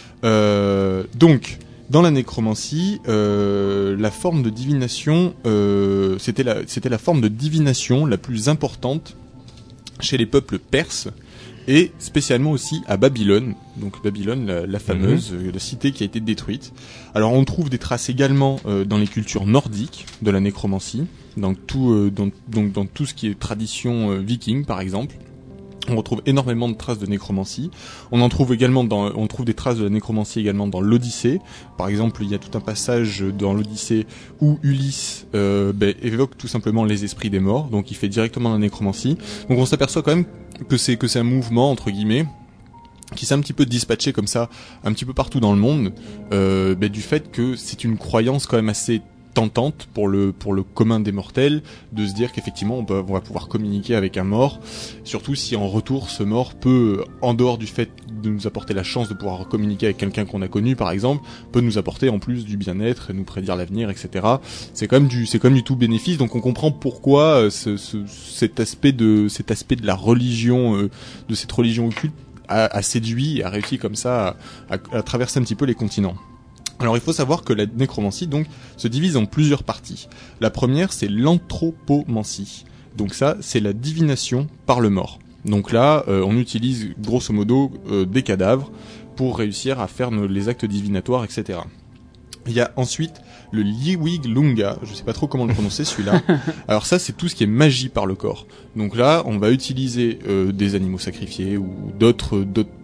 Donc dans la nécromancie, la forme de divination, c'était la forme de divination la plus importante chez les peuples perses, et spécialement aussi à Babylone. Donc Babylone, la fameuse la cité qui a été détruite. Alors on trouve des traces également dans les cultures nordiques de la nécromancie, dans tout ce qui est tradition viking par exemple. On retrouve énormément de traces de nécromancie. On trouve des traces de la nécromancie également dans l'Odyssée. Par exemple, il y a tout un passage dans l'Odyssée où Ulysse évoque tout simplement les esprits des morts. Donc il fait directement la nécromancie. Donc on s'aperçoit quand même que c'est un mouvement entre guillemets qui s'est un petit peu dispatché comme ça un petit peu partout dans le monde, du fait que c'est une croyance quand même assez tentante pour le commun des mortels de se dire qu'effectivement on va pouvoir communiquer avec un mort, surtout si en retour ce mort peut, en dehors du fait de nous apporter la chance de pouvoir communiquer avec quelqu'un qu'on a connu par exemple, peut nous apporter en plus du bien-être et nous prédire l'avenir, etc. C'est quand même du tout bénéfice. Donc on comprend pourquoi cet aspect de la religion, de cette religion occulte a séduit et a réussi comme ça à traverser un petit peu les continents. Alors il faut savoir que la nécromancie donc se divise en plusieurs parties. La première, c'est l'anthropomancie. Donc ça, c'est la divination par le mort. Donc là, on utilise grosso modo des cadavres pour réussir à faire les actes divinatoires, etc. Il y a ensuite le Liwig Lunga, je sais pas trop comment le prononcer celui-là. Alors ça, c'est tout ce qui est magie par le corps. Donc là, on va utiliser des animaux sacrifiés ou d'autres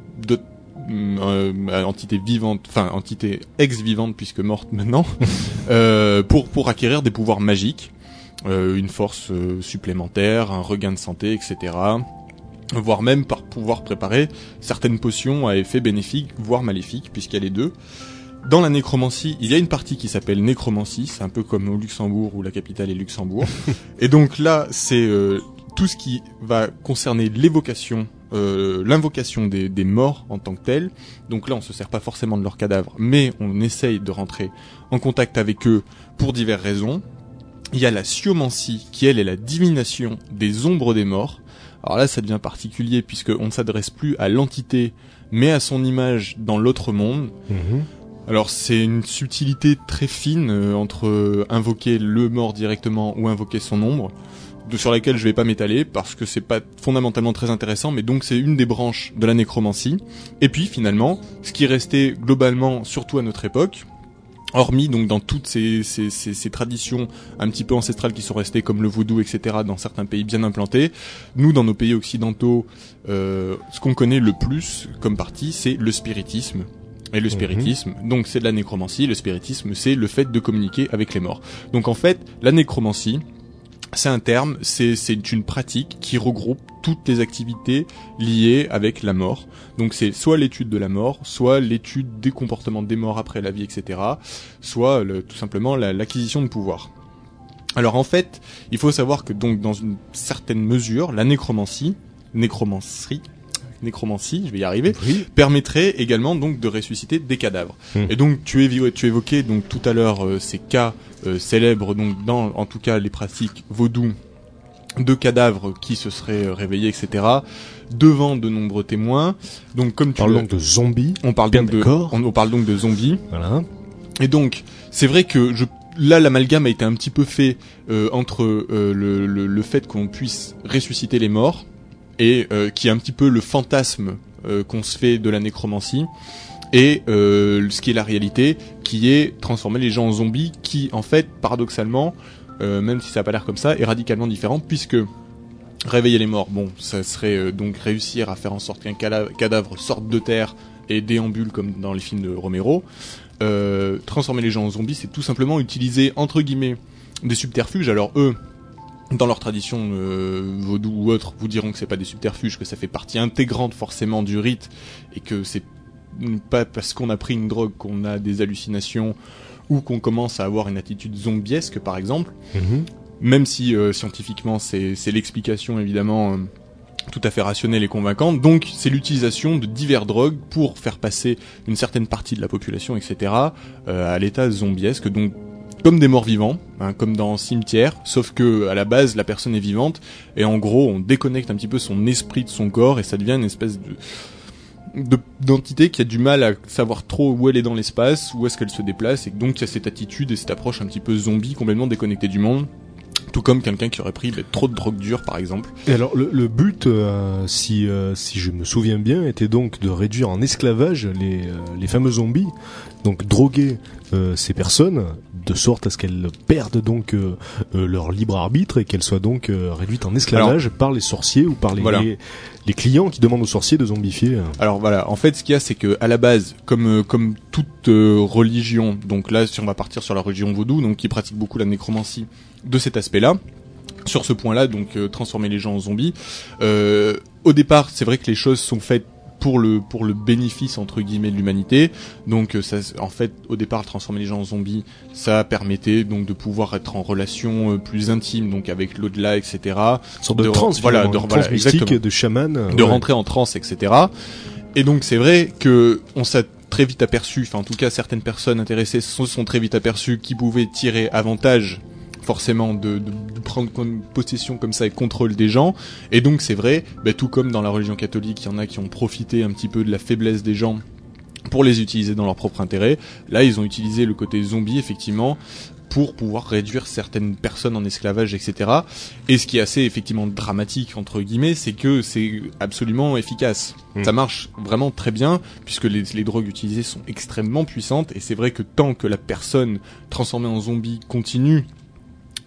entités vivantes, enfin entités ex-vivantes puisque mortes maintenant, pour acquérir des pouvoirs magiques, une force supplémentaire, un regain de santé, etc. Voire même par pouvoir préparer certaines potions à effet bénéfique, voire maléfique, puisqu'il y a les deux. Dans la nécromancie, il y a une partie qui s'appelle nécromancie, c'est un peu comme au Luxembourg où la capitale est Luxembourg. Et donc là, c'est tout ce qui va concerner l'évocation, l'invocation des morts en tant que tels. Donc là, on se sert pas forcément de leurs cadavres, mais on essaye de rentrer en contact avec eux pour diverses raisons. Il y a la sciomancie, qui elle est la divination des ombres des morts. Alors là, ça devient particulier puisqu'on ne s'adresse plus à l'entité, mais à son image dans l'autre monde. Alors c'est une subtilité très fine entre invoquer le mort directement ou invoquer son ombre, sur laquelle je vais pas m'étaler parce que c'est pas fondamentalement très intéressant, mais donc c'est une des branches de la nécromancie. Et puis finalement, ce qui est resté globalement, surtout à notre époque, hormis donc dans toutes ces traditions un petit peu ancestrales qui sont restées comme le vaudou, etc., dans certains pays bien implantés, nous dans nos pays occidentaux, ce qu'on connaît le plus comme partie, c'est le spiritisme. Et le spiritisme, donc c'est de la nécromancie, le spiritisme c'est le fait de communiquer avec les morts. Donc en fait, la nécromancie, c'est un terme, c'est une pratique qui regroupe toutes les activités liées avec la mort. Donc c'est soit l'étude de la mort, soit l'étude des comportements des morts après la vie, etc. Soit tout simplement l'acquisition de pouvoir. Alors en fait, il faut savoir que donc dans une certaine mesure, la nécromancie, je vais y arriver, permettrait également donc de ressusciter des cadavres. Et donc tu évoquais donc tout à l'heure ces cas célèbres donc dans en tout cas les pratiques vaudou de cadavres qui se seraient réveillés, etc. devant de nombreux témoins. Donc comme tu parle donc de zombies. On parle donc de zombies. Voilà. Et donc c'est vrai que là, l'amalgame a été un petit peu fait entre le fait qu'on puisse ressusciter les morts et qui est un petit peu le fantasme qu'on se fait de la nécromancie et ce qui est la réalité, qui est transformer les gens en zombies, qui en fait paradoxalement, même si ça a pas l'air comme ça, est radicalement différent, puisque réveiller les morts, bon, ça serait donc réussir à faire en sorte qu'un cadavre sorte de terre et déambule comme dans les films de Romero. Transformer les gens en zombies, c'est tout simplement utiliser entre guillemets des subterfuges. Alors eux, dans leur tradition vaudou ou autre, vous diront que c'est pas des subterfuges, que ça fait partie intégrante forcément du rite, et que c'est pas parce qu'on a pris une drogue qu'on a des hallucinations ou qu'on commence à avoir une attitude zombiesque, par exemple. Même si scientifiquement c'est l'explication évidemment tout à fait rationnelle et convaincante. Donc c'est l'utilisation de diverses drogues pour faire passer une certaine partie de la population, etc., à l'état zombiesque. Donc comme des morts vivants, hein, comme dans Cimetière, sauf que à la base la personne est vivante et en gros on déconnecte un petit peu son esprit de son corps et ça devient une espèce d'entité qui a du mal à savoir trop où elle est dans l'espace, où est-ce qu'elle se déplace, et donc il y a cette attitude et cette approche un petit peu zombie, complètement déconnectée du monde. Tout comme quelqu'un qui aurait pris trop de drogue dure, par exemple. Et alors, le but, si je me souviens bien, était donc de réduire en esclavage les fameux zombies. Donc, droguer ces personnes, de sorte à ce qu'elles perdent donc leur libre arbitre et qu'elles soient donc réduites en esclavage par les sorciers ou par les clients qui demandent aux sorciers de zombifier. Alors voilà, en fait, ce qu'il y a, c'est que à la base, comme toute religion, donc là, si on va partir sur la religion vaudou, donc qui pratique beaucoup la nécromancie, de cet aspect-là, sur ce point-là, donc transformer les gens en zombies. Au départ, c'est vrai que les choses sont faites pour le bénéfice entre guillemets de l'humanité. Donc ça, en fait, au départ, transformer les gens en zombies, ça permettait donc de pouvoir être en relation plus intime, donc avec l'au-delà, etc. Une sorte de transe, transe mystique, de chaman, de rentrer en transe, etc. Et donc c'est vrai que on s'est très vite aperçu, enfin en tout cas certaines personnes intéressées se sont très vite aperçues qu'ils pouvaient tirer avantage forcément de prendre possession comme ça et contrôle des gens. Et donc c'est vrai, tout comme dans la religion catholique, il y en a qui ont profité un petit peu de la faiblesse des gens pour les utiliser dans leur propre intérêt. Là, ils ont utilisé le côté zombie, effectivement, pour pouvoir réduire certaines personnes en esclavage, etc. Et ce qui est assez, effectivement, dramatique, entre guillemets, c'est que c'est absolument efficace. Ça marche vraiment très bien, puisque les drogues utilisées sont extrêmement puissantes, et c'est vrai que tant que la personne transformée en zombie continue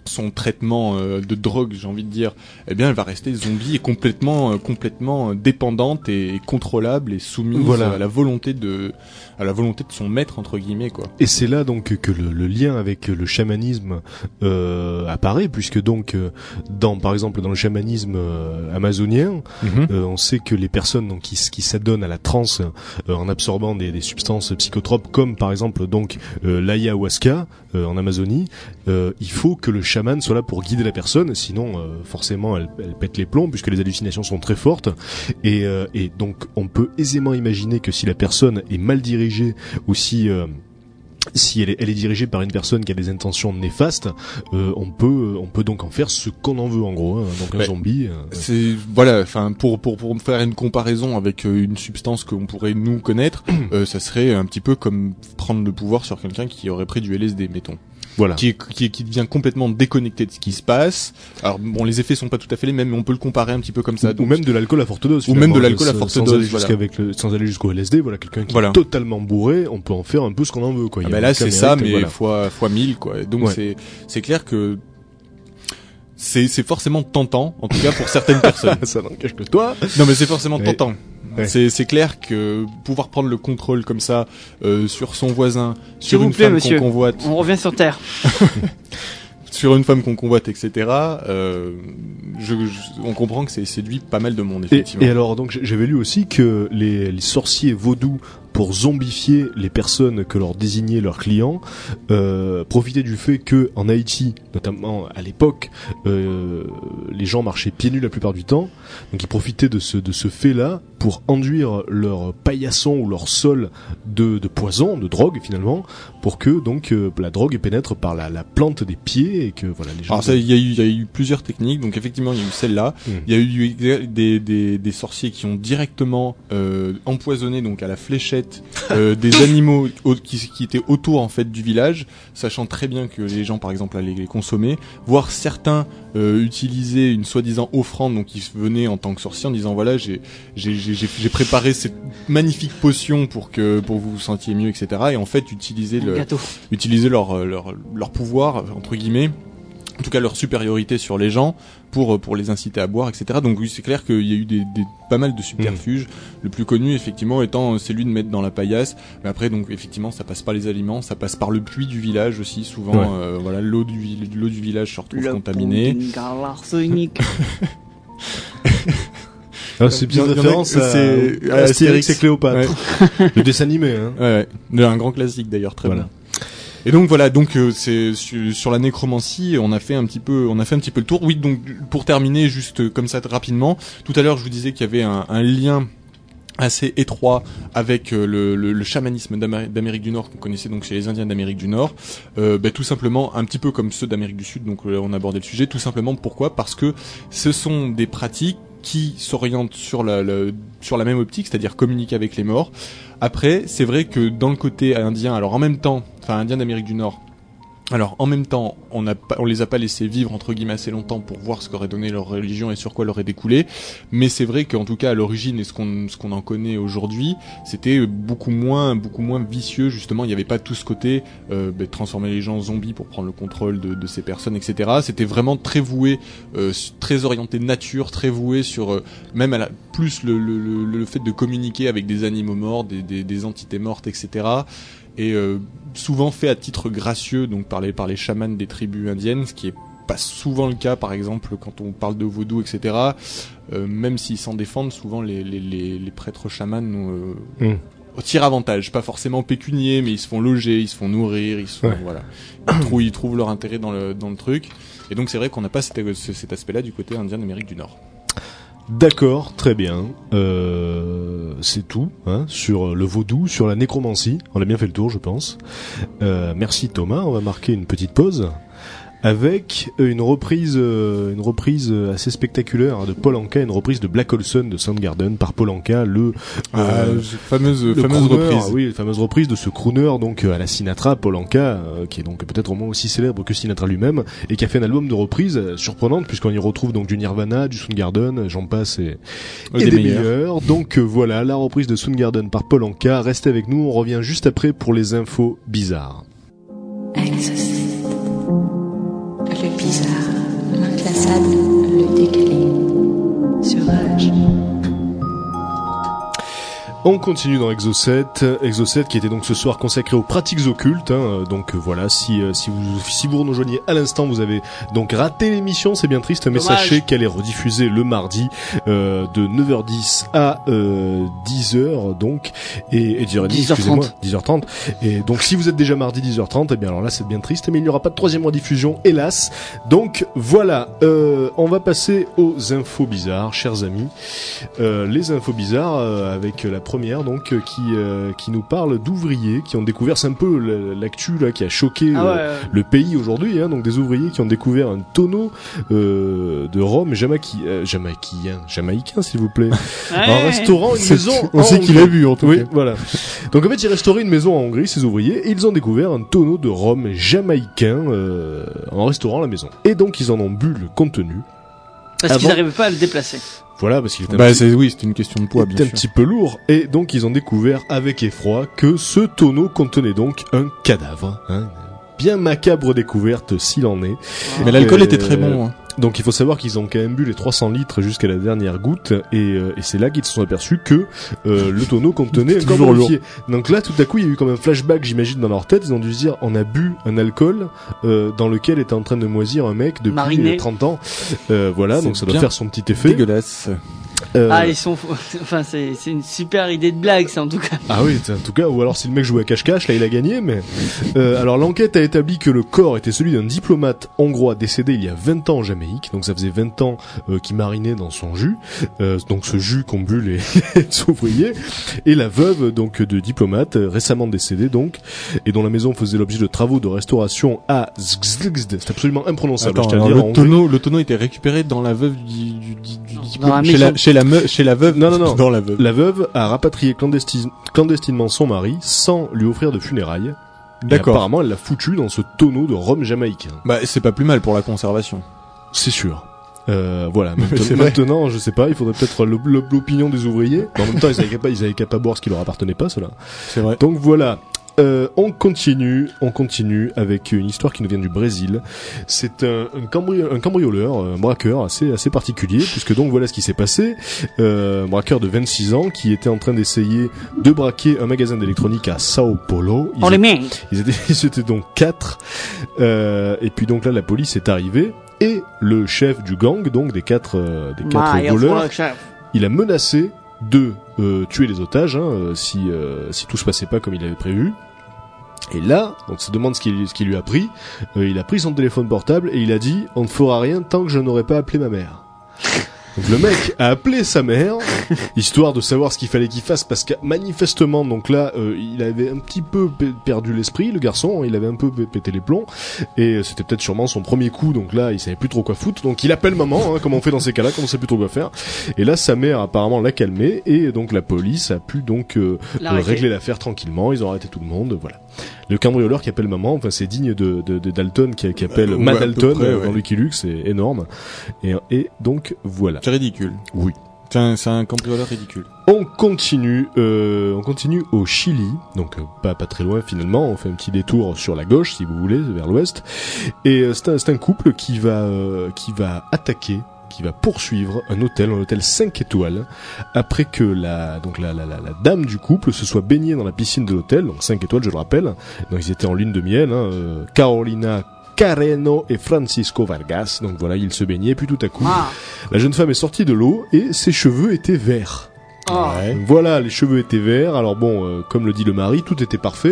son traitement de drogue, j'ai envie de dire, eh bien elle va rester zombie et complètement dépendante et contrôlable et soumise à la volonté de son maître entre guillemets quoi. Et c'est là donc que le lien avec le chamanisme apparaît, puisque donc par exemple dans le chamanisme amazonien, on sait que les personnes donc qui s'adonnent à la transe en absorbant des substances psychotropes comme par exemple donc l'ayahuasca en Amazonie, il faut que le chaman soit là pour guider la personne, sinon forcément elle pète les plombs puisque les hallucinations sont très fortes et donc on peut aisément imaginer que si la personne est mal dirigée ou si elle est dirigée par une personne qui a des intentions néfastes, on peut donc en faire ce qu'on en veut en gros, donc un zombie. C'est voilà, enfin pour faire une comparaison avec une substance qu'on pourrait nous connaître, ça serait un petit peu comme prendre le pouvoir sur quelqu'un qui aurait pris du LSD, mettons. Voilà. Qui devient complètement déconnecté de ce qui se passe. Alors bon, les effets sont pas tout à fait les mêmes, mais on peut le comparer un petit peu comme ça. Ou même de l'alcool à forte dose. Ou même de l'alcool à forte dose. Sans aller jusqu'au LSD, voilà, quelqu'un qui est totalement bourré, on peut en faire un peu ce qu'on en veut, quoi. Là, c'est ça, mais fois 1000, quoi. Donc c'est clair que c'est forcément tentant, en tout cas pour certaines personnes. Ça n'engage que toi. Non, mais c'est forcément tentant. Ouais. C'est clair que pouvoir prendre le contrôle comme ça sur son voisin, sur une femme qu'on convoite. On revient sur Terre. Sur une femme qu'on convoite, etc. On comprend que c'est séduit pas mal de monde, effectivement. Et alors, donc, j'avais lu aussi que les sorciers vaudous, pour zombifier les personnes que leur désignaient leurs clients, profitaient du fait que en Haïti, notamment à l'époque, les gens marchaient pieds nus la plupart du temps. Donc ils profitaient de ce fait-là pour enduire leur paillasson ou leur sol de poison, de drogue finalement, pour que donc la drogue pénètre par la plante des pieds et que voilà les gens. Alors ça, il y a eu plusieurs techniques. Donc effectivement, il y a eu celle-là. Il y a eu des sorciers qui ont directement empoisonné donc à la fléchette des animaux qui étaient autour en fait du village, sachant très bien que les gens par exemple allaient les consommer, voire certains utilisaient une soi-disant offrande, donc ils venaient en tant que sorciers en disant voilà j'ai préparé cette magnifique potion pour que vous vous sentiez mieux, etc. Et en fait utiliser leur pouvoir entre guillemets, en tout cas leur supériorité sur les gens pour les inciter à boire, etc. Donc oui, c'est clair qu'il y a eu pas mal de subterfuges. Le plus connu, effectivement, étant celui de mettre dans la paillasse. Mais après, donc effectivement, ça passe par les aliments, ça passe par le puits du village aussi. Souvent, voilà, l'eau du village se retrouve contaminée. Ah, c'est bien référence à Astérix et Cléopâtre. Ouais. Le dessin animé, hein. Ouais. Un grand classique d'ailleurs, très bon. Et donc voilà, c'est sur la nécromancie, on a fait un petit peu le tour. Oui, donc pour terminer juste comme ça rapidement, tout à l'heure je vous disais qu'il y avait un lien assez étroit avec le chamanisme d'Amérique du Nord qu'on connaissait donc chez les Indiens d'Amérique du Nord, tout simplement un petit peu comme ceux d'Amérique du Sud. Donc on abordait le sujet tout simplement pourquoi, parce que ce sont des pratiques qui s'orientent sur la même optique, c'est-à-dire communiquer avec les morts. Après, c'est vrai que dans le côté indien, alors en même temps, indien d'Amérique du Nord, alors en même temps, on les a pas laissés vivre entre guillemets assez longtemps pour voir ce qu'aurait donné leur religion et sur quoi leur est découlé. Mais c'est vrai qu'en tout cas à l'origine et ce qu'on en connaît aujourd'hui, c'était beaucoup moins vicieux justement. Il n'y avait pas tout ce côté transformer les gens en zombies pour prendre le contrôle de ces personnes, etc. C'était vraiment très voué, très orienté nature, très voué sur même plus le fait de communiquer avec des animaux morts, des entités mortes, etc. Et souvent fait à titre gracieux, donc par les chamans des tribus indiennes, ce qui est pas souvent le cas, par exemple quand on parle de vaudou, etc. Même s'ils s'en défendent, souvent les prêtres chamans tirent avantage, pas forcément pécunier, mais ils se font loger, ils se font nourrir, voilà, ils trouvent leur intérêt dans le truc. Et donc c'est vrai qu'on n'a pas cet aspect-là du côté indien d'Amérique du Nord. D'accord, très bien. C'est tout sur le vaudou, sur la nécromancie. On a bien fait le tour, je pense. Merci Thomas. On va marquer une petite pause avec une reprise assez spectaculaire de Paul Anka, une reprise de Black Hole Sun de Soundgarden par Paul Anka, fameuse reprise. Oui, la fameuse reprise de ce crooner donc à la Sinatra, Paul Anka, qui est donc peut-être au moins aussi célèbre que Sinatra lui-même, et qui a fait un album de reprises surprenante puisqu'on y retrouve donc du Nirvana, du Soundgarden, j'en passe et des meilleurs. Donc voilà, la reprise de Soundgarden par Paul Anka. Restez avec nous, on revient juste après pour les infos bizarres. Le bizarre. l'inclassable, le décalé. Sur Rage. On continue dans Exo 7 qui était donc ce soir consacré aux pratiques occultes. Donc voilà, si vous nous rejoignez à l'instant, vous avez donc raté l'émission, c'est bien triste, mais Dommage. sachez qu'elle est rediffusée le mardi de 9h10 à 10h donc et 10h30, 10h30. excusez-moi, 10h30. Et donc si vous êtes déjà mardi 10h30, eh bien alors là c'est bien triste, mais il n'y aura pas de troisième rediffusion, hélas. Donc voilà, on va passer aux infos bizarres, chers amis. Les infos bizarres avec la première donc qui nous parle d'ouvriers qui ont découvert, c'est un peu l'actu là qui a choqué le pays aujourd'hui, donc des ouvriers qui ont découvert un tonneau de rhum jamaïcain s'il vous plaît, un restaurant, une maison. On sait qu'il a bu en tout cas. Oui, voilà. Donc en fait, ils restauraient une maison en Hongrie, ces ouvriers, et ils ont découvert un tonneau de rhum jamaïcain en restaurant la maison. Et donc ils en ont bu le contenu. Parce qu'ils n'arrivaient pas à le déplacer. Voilà, parce qu'il était c'est une question de poids, bien sûr. un petit peu lourd. Et donc, ils ont découvert avec effroi que ce tonneau contenait donc un cadavre. Bien macabre découverte, s'il en est. Mais l'alcool était très bon. Hein. Donc, il faut savoir qu'ils ont quand même bu les 300 litres jusqu'à la dernière goutte. Et c'est là qu'ils se sont aperçus que le tonneau contenait un corps momifié. Donc là, tout à coup, il y a eu comme un flashback, j'imagine, dans leur tête. Ils ont dû se dire, on a bu un alcool dans lequel était en train de moisir un mec depuis Mariné. 30 ans. Voilà, donc ça doit faire son petit effet. Dégueulasse. Ils sont, enfin, c'est une super idée de blague, ça, en tout cas. Ah oui, en tout cas, ou alors si le mec jouait à cache-cache, là il a gagné, mais alors l'enquête a établi que le corps était celui d'un diplomate hongrois décédé il y a 20 ans en Jamaïque, donc ça faisait 20 ans qu'il marinait dans son jus, donc ce jus qu'ont bu les ouvriers, et la veuve donc de diplomate récemment décédée donc, et dont la maison faisait l'objet de travaux de restauration à Zgzgzd, c'est absolument imprononçable. Attends, je tiens à alors le dire, le tonneau était récupéré dans la veuve du Dans la diplôme, maison. chez la veuve. Non. Dans la veuve. La veuve a rapatrié clandestinement son mari sans lui offrir de funérailles. D'accord. Et apparemment, elle l'a foutu dans ce tonneau de rhum jamaïcain. Bah, c'est pas plus mal pour la conservation. C'est sûr. Voilà. C'est vrai. Maintenant, je sais pas, il faudrait peut-être l'opinion des ouvriers. Mais en même temps, ils avaient qu'à pas boire ce qui leur appartenait pas, cela. C'est vrai. Donc voilà. On continue avec une histoire qui nous vient du Brésil. C'est un cambrioleur, un braqueur assez particulier, puisque donc voilà ce qui s'est passé. Un braqueur de 26 ans qui était en train d'essayer de braquer un magasin d'électronique à Sao Paulo. Ils étaient donc 4. Et puis donc là, la police est arrivée et le chef du gang, donc des quatre voleurs, il a menacé de tuer les otages si tout se passait pas comme il avait prévu. Et là, on se demande ce qu'il lui a pris. Il a pris son téléphone portable et il a dit « On ne fera rien tant que je n'aurai pas appelé ma mère ». Donc le mec a appelé sa mère, histoire de savoir ce qu'il fallait qu'il fasse, parce que manifestement, donc là, il avait un petit peu perdu l'esprit, le garçon, il avait un peu pété les plombs, et c'était peut-être sûrement son premier coup, donc là, il savait plus trop quoi foutre, donc il appelle maman, comme on fait dans ces cas-là, quand on sait plus trop quoi faire, et là, sa mère apparemment l'a calmé, et donc la police a pu donc régler l'affaire tranquillement, ils ont arrêté tout le monde, voilà. Le cambrioleur qui appelle maman, enfin c'est digne de Dalton qui appelle Ma Dalton dans Lucky Luke, c'est énorme, et donc voilà. C'est ridicule. Oui. C'est un cambrioleur ridicule. On continue au Chili, donc pas très loin finalement. On fait un petit détour sur la gauche, si vous voulez, vers l'ouest. Et c'est un couple qui va attaquer, qui va poursuivre un hôtel 5 étoiles, après que la dame du couple se soit baignée dans la piscine de l'hôtel, donc 5 étoiles, je le rappelle. Donc ils étaient en lune de miel, Carolina Carreno et Francisco Vargas. Donc voilà, ils se baignaient, puis tout à coup, la jeune femme est sortie de l'eau et ses cheveux étaient verts. Ouais. Voilà, les cheveux étaient verts. Alors bon, comme le dit le mari, tout était parfait,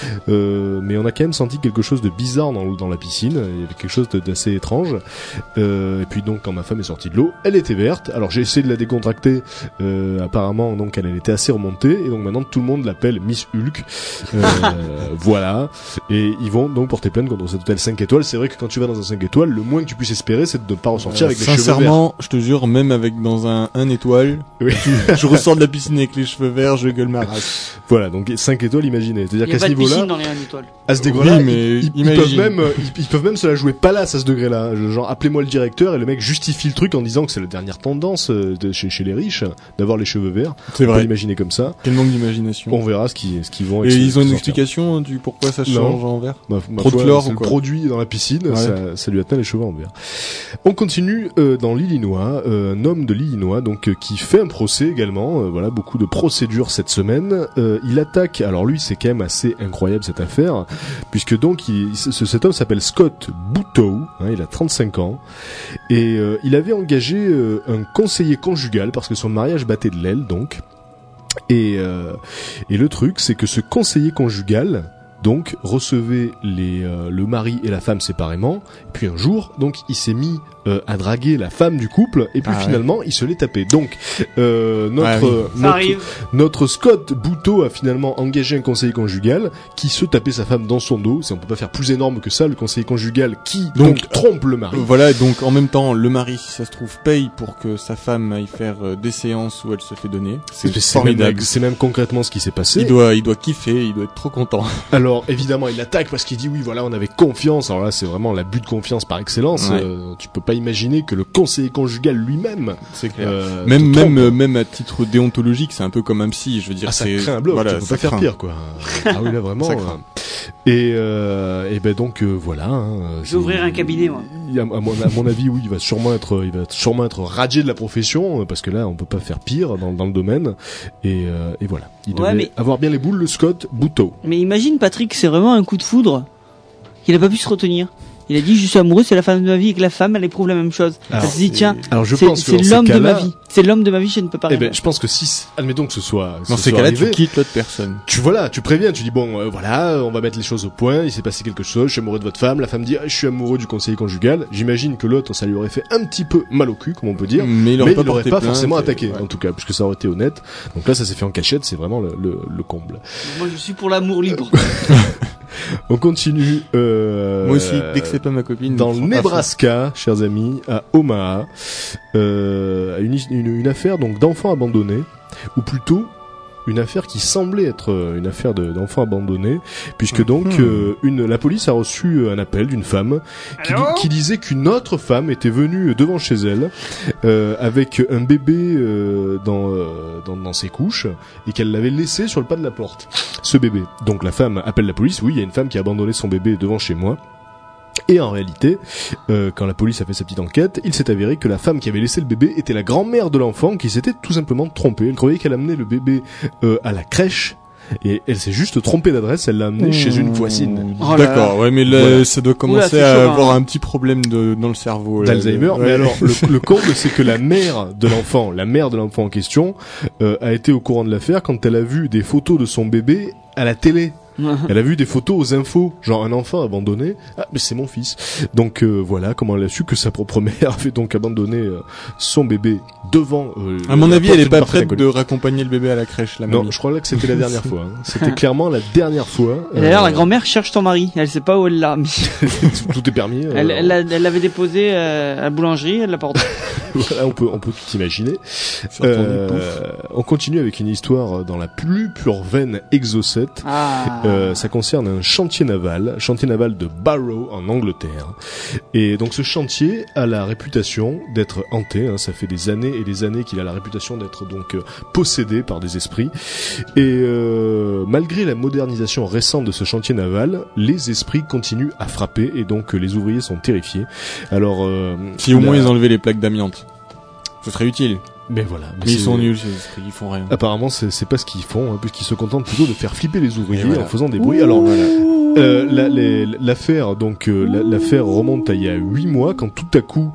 mais on a quand même senti quelque chose de bizarre dans la piscine. Il y avait quelque chose d'assez étrange. Et puis donc, quand ma femme est sortie de l'eau, elle était verte. Alors j'ai essayé de la décontracter. Apparemment, donc elle était assez remontée. Et donc maintenant, tout le monde l'appelle Miss Hulk. Voilà. Et ils vont donc porter plainte contre cet hôtel 5 étoiles. C'est vrai que quand tu vas dans un 5 étoiles, le moins que tu puisses espérer, c'est de ne pas ressortir avec les cheveux verts. Sincèrement, je te jure, même avec dans un étoile, oui. je sors de la piscine avec les cheveux verts, je gueule ma race. Voilà, donc 5 étoiles, imaginez. C'est-à-dire Il y a qu'à ce pas de piscine niveau-là, dans les 1 étoile. à ce degré-là, Oui, mais ils imagine. peuvent même se la jouer palace à ce degré-là. Genre, appelez-moi le directeur et le mec justifie le truc en disant que c'est la dernière tendance chez les riches d'avoir les cheveux verts. C'est On peut vrai. l'imaginer comme ça. Quel manque d'imagination. On verra ce qu'ils vont. Et avec ils ont une sortir. explication du pourquoi ça change en vert? Ma Trop de foi, chlore c'est ou le quoi produit dans la piscine, Ouais. ça lui atteint les cheveux en vert. On continue dans l'Illinois, un homme de l'Illinois donc qui fait un procès également. Voilà, beaucoup de procédures cette semaine. Il attaque. Alors lui, c'est quand même assez incroyable cette affaire, puisque donc cet homme s'appelle Scott Butow. Il a 35 ans et il avait engagé un conseiller conjugal parce que son mariage battait de l'aile donc. Et le truc, c'est que ce conseiller conjugal donc recevait le mari et la femme séparément. Et puis un jour, donc il s'est mis à draguer la femme du couple et puis finalement il se l'est tapé. Donc notre Scott Butow a finalement engagé un conseiller conjugal qui se tapait sa femme dans son dos. On peut pas faire plus énorme que ça, le conseiller conjugal qui donc trompe le mari. Voilà, donc en même temps, le mari, si ça se trouve, paye pour que sa femme aille faire des séances où elle se fait donner. C'est formidable. C'est même concrètement ce qui s'est passé. Il doit kiffer, il doit être trop content. Alors évidemment il attaque parce qu'il dit oui voilà on avait confiance. Alors là c'est vraiment l'abus de confiance par excellence. Ouais. Tu peux pas imaginer que le conseiller conjugal lui-même C'est clair. te trompe. Même à titre déontologique, c'est un peu comme un psy. Je veux dire, ça c'est craint un bloc. voilà, Tu peux ça pas faire craint. pire quoi. Ah oui là vraiment. Ça craint. Et ben donc voilà. Je vais ouvrir un cabinet moi. À mon avis oui il va sûrement être radié de la profession parce que là on peut pas faire pire dans le domaine. Et voilà. Il devait avoir bien les boules le Scott Butow. Mais imagine Patrick, c'est vraiment un coup de foudre qu'il a pas pu se retenir. Il a dit je suis amoureux, c'est la femme de ma vie et que la femme elle éprouve la même chose. Alors, Elle se dit tiens, alors je c'est pense que dans ces l'homme de cas-là- ma vie. C'est l'homme de ma vie, je ne peux pas Eh rien ben, faire. je pense que si, admettons que ce soit, Dans ce ces soit cas-là, arrivé, tu quittes l'autre personne. tu préviens, tu dis bon, voilà, on va mettre les choses au point, il s'est passé quelque chose, je suis amoureux de votre femme, la femme dit, je suis amoureux du conseiller conjugal. J'imagine que l'autre, ça lui aurait fait un petit peu mal au cul, comme on peut dire, Mais il mais aurait il pas n'aurait porté pas plainte, forcément et- attaqué, ouais. en tout cas, puisque ça aurait été honnête. Donc là, ça s'est fait en cachette, c'est vraiment le comble. Moi je suis pour l'amour libre. On continue. Moi aussi, dès que c'est pas ma copine. Dans je le prends pas Nebraska, chers amis, à Omaha, une affaire donc d'enfants abandonnés, ou plutôt une affaire qui semblait être une affaire d'enfants abandonnés, puisque donc la police a reçu un appel d'une femme qui disait qu'une autre femme était venue devant chez elle avec un bébé dans ses couches et qu'elle l'avait laissé sur le pas de la porte. Ce bébé. Donc la femme appelle la police. Oui, il y a une femme qui a abandonné son bébé devant chez moi. Et en réalité, quand la police a fait sa petite enquête, il s'est avéré que la femme qui avait laissé le bébé était la grand-mère de l'enfant qui s'était tout simplement trompée. Elle croyait qu'elle amenait le bébé à la crèche et elle s'est juste trompée d'adresse, elle l'a amené chez une voisine. Oh là D'accord, ouais, mais là, Voilà. ça doit Oula, commencer c'est à chaud, hein. avoir un petit problème dans le cerveau. là. D'Alzheimer, Ouais. mais alors le comble c'est que la mère de l'enfant en question a été au courant de l'affaire quand elle a vu des photos de son bébé à la télé. Elle a vu des photos aux infos, genre un enfant abandonné. Ah, mais c'est mon fils. Donc voilà comment elle a su que sa propre mère avait donc abandonné son bébé devant. À mon la avis, porte elle est d'une pas parfaite prête inconnue. de raccompagner le bébé à la crèche, la Non, mamie. je crois là que c'était la dernière fois. Hein. C'était clairement la dernière fois. Et d'ailleurs la grand-mère cherche ton mari, elle sait pas où elle l'a mis. tout est permis. Elle l'avait déposé à la boulangerie, elle l'a porté. Voilà, on peut tout imaginer. Sur ton épouse. On continue avec une histoire dans la plus pure veine Exocet. Ah. Ça concerne un chantier naval de Barrow en Angleterre. Et donc ce chantier a la réputation d'être hanté. Hein, ça fait des années et des années qu'il a la réputation d'être donc possédé par des esprits. Et malgré la modernisation récente de ce chantier naval, les esprits continuent à frapper et donc les ouvriers sont terrifiés. Alors Si au moins ils enlevaient les plaques d'amiante. Ce serait utile. Mais voilà. Mais ils sont nuls, ces esprits, ils font rien. Apparemment, c'est pas ce qu'ils font, hein, puisqu'ils se contentent plutôt de faire flipper les ouvriers Et voilà. en faisant des bruits. Alors, l'affaire, l'affaire remonte à il y a 8 mois, quand tout à coup,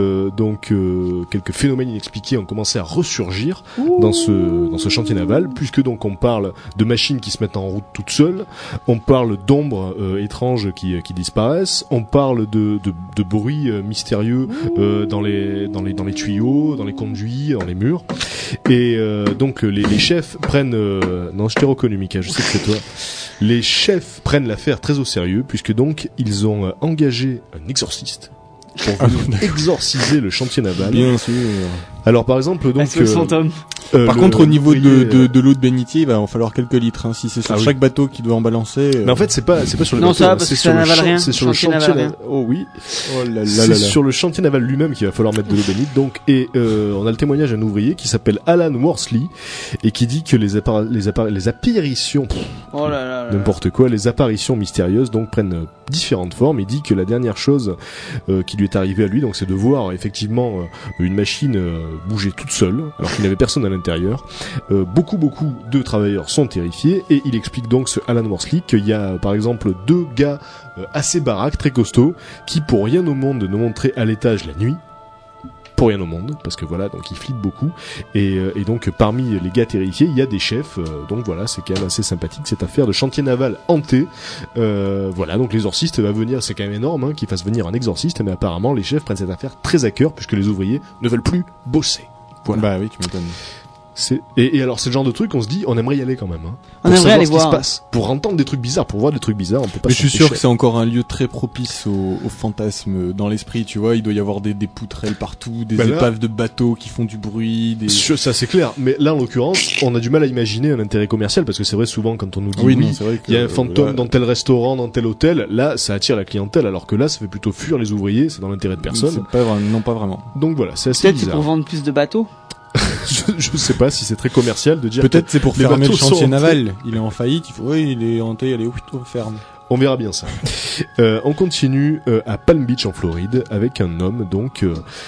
quelques phénomènes inexpliqués ont commencé à ressurgir dans ce chantier naval, puisque donc on parle de machines qui se mettent en route toutes seules, on parle d'ombres étranges qui disparaissent, on parle de bruits mystérieux dans les tuyaux, dans les conduits, dans les murs. Et donc les chefs prennent non, je t'ai reconnu, Mika, je sais que c'est toi. Les chefs prennent l'affaire très au sérieux, puisque donc ils ont engagé un exorciste pour venir exorciser le chantier naval. Bien sûr. Alors par exemple donc SOS fantôme. Par contre, au niveau de l'eau de bénitier, il va en falloir quelques litres. Hein, si c'est sur chaque bateau qui doit en balancer. Mais en fait, c'est pas sur le non, bateau. ça va, parce que ça n'avale rien. C'est sur le chantier. Oh oui. Oh là là C'est là là. sur le chantier naval lui-même qu'il va falloir mettre de l'eau bénite. Donc, et on a le témoignage d'un ouvrier qui s'appelle Alan Worsley et qui dit que les apparitions, Oh là là là. n'importe quoi, les apparitions mystérieuses donc prennent différentes formes. Il dit que la dernière chose qui lui est arrivée à lui, donc c'est de voir effectivement une machine bouger toute seule alors qu'il n'avait personne à l'intérieur. Beaucoup de travailleurs sont terrifiés et il explique donc ce Alan Worsley qu'il y a par exemple 2 gars assez baraques, très costauds, qui pour rien au monde ne montraient à l'étage la nuit. Pour rien au monde, parce que voilà, donc ils flippent beaucoup, et donc parmi les gars terrifiés, il y a des chefs, donc voilà, c'est quand même assez sympathique cette affaire de chantier naval hanté. Voilà, donc l'exorciste va venir, c'est quand même énorme hein, qu'il fasse venir un exorciste, mais apparemment les chefs prennent cette affaire très à cœur, puisque les ouvriers ne veulent plus bosser. Voilà. Bah oui, tu m'étonnes. Et alors c'est le genre de truc on se dit on aimerait y aller quand même hein, On pour aimerait savoir aller ce qui se voir. passe, pour entendre des trucs bizarres, pour voir des trucs bizarres, on peut pas. Mais je suis sûr s'empêcher. que c'est encore un lieu très propice au fantasme dans l'esprit, tu vois. Il doit y avoir des poutrelles partout, des Bah là- épaves de bateaux qui font du bruit, des... Ça c'est clair, mais là en l'occurrence on a du mal à imaginer un intérêt commercial, parce que c'est vrai souvent quand on nous dit non, c'est vrai que il y a un fantôme là, dans tel restaurant, dans tel hôtel, là ça attire la clientèle, alors que là ça fait plutôt fuir les ouvriers, c'est dans l'intérêt de personne. c'est pas vraiment, non, pas vraiment. Donc voilà, c'est assez Peut-être c'est bizarre. pour vendre plus de bateaux. Je sais pas si c'est très commercial de dire Peut-être c'est pour les fermer le bateaux sont chantier hantés. naval. Il est en faillite, il faut, oui, il est hanté, allez, on ferme. On verra bien ça. On continue à Palm Beach en Floride avec un homme donc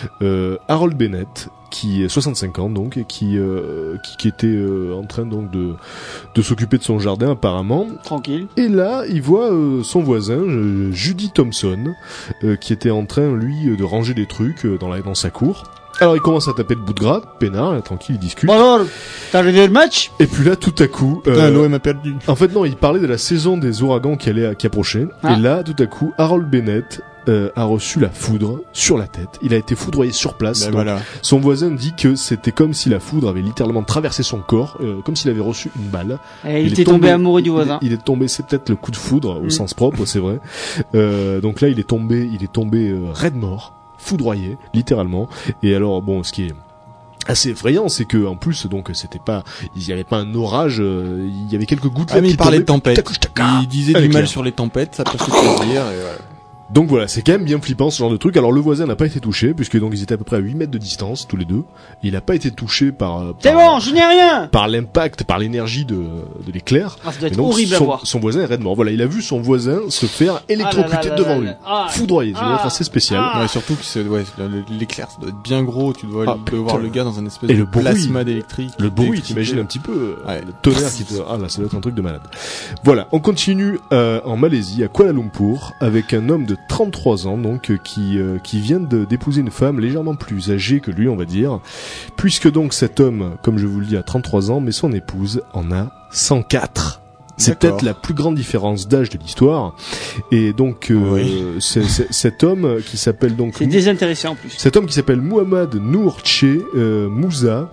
Harold Bennett qui est 65 ans donc et qui était en train donc de s'occuper de son jardin apparemment. Tranquille. Et là, il voit son voisin Judy Thompson qui était en train lui de ranger des trucs dans sa cour. Alors il commence à taper le bout de gras, peinard, tranquille, il discute. Bon alors, t'as regardé le match? Et puis là, tout à coup, l'OM a perdu. en fait non, il parlait de la saison des ouragans qui approchait. Ah. Et là, tout à coup, Harold Bennett a reçu la foudre sur la tête. Il a été foudroyé sur place. Ben Donc, voilà. son voisin dit que c'était comme si la foudre avait littéralement traversé son corps, comme s'il avait reçu une balle. Et il est était tombé amoureux du voisin. Il est tombé, c'est peut-être le coup de foudre au sens propre, c'est vrai. Donc là, il est tombé raide mort, foudroyé, littéralement. Et alors, bon, ce qui est assez effrayant, c'est que en plus, donc, c'était pas, il y avait pas un orage, il y avait quelques gouttes. Ah mais il parlait de tempête. tempête. Il disait Avec du mal l'air. sur les tempêtes, ça peut se plaisir. Et voilà. Donc voilà, c'est quand même bien flippant ce genre de truc. Alors le voisin n'a pas été touché, puisque donc ils étaient à peu près à 8 mètres de distance, tous les deux. Il n'a pas été touché C'est bon, je n'ai rien! par l'impact, par l'énergie de l'éclair. Ah, ça doit Et être donc, horrible à voir. son voisin est raide mort. Voilà, il a vu son voisin se faire électrocuter Ah là là devant là lui. là. Ah. Foudroyé, ça doit être assez spécial. Ah. Ouais, surtout que l'éclair, ça doit être bien gros. Tu dois Ah, voir putain. le gars dans un espèce Et de le bruit. plasma d'électrique. Le bruit, d'électricité. t'imagines un petit peu Ouais. le tonnerre qui te... Ah là, ça doit être un truc de malade. Voilà, on continue en Malaisie, à Kuala Lumpur, avec un homme de 33 ans, donc qui vient d'épouser une femme légèrement plus âgée que lui, on va dire, puisque donc cet homme, comme je vous le dis, a 33 ans, mais son épouse en a 104. C'est D'accord. peut-être la plus grande différence d'âge de l'histoire. Et donc, Oui. cet homme qui s'appelle donc... C'est désintéressant en plus. Cet homme qui s'appelle Muhammad Noor Che Moussa,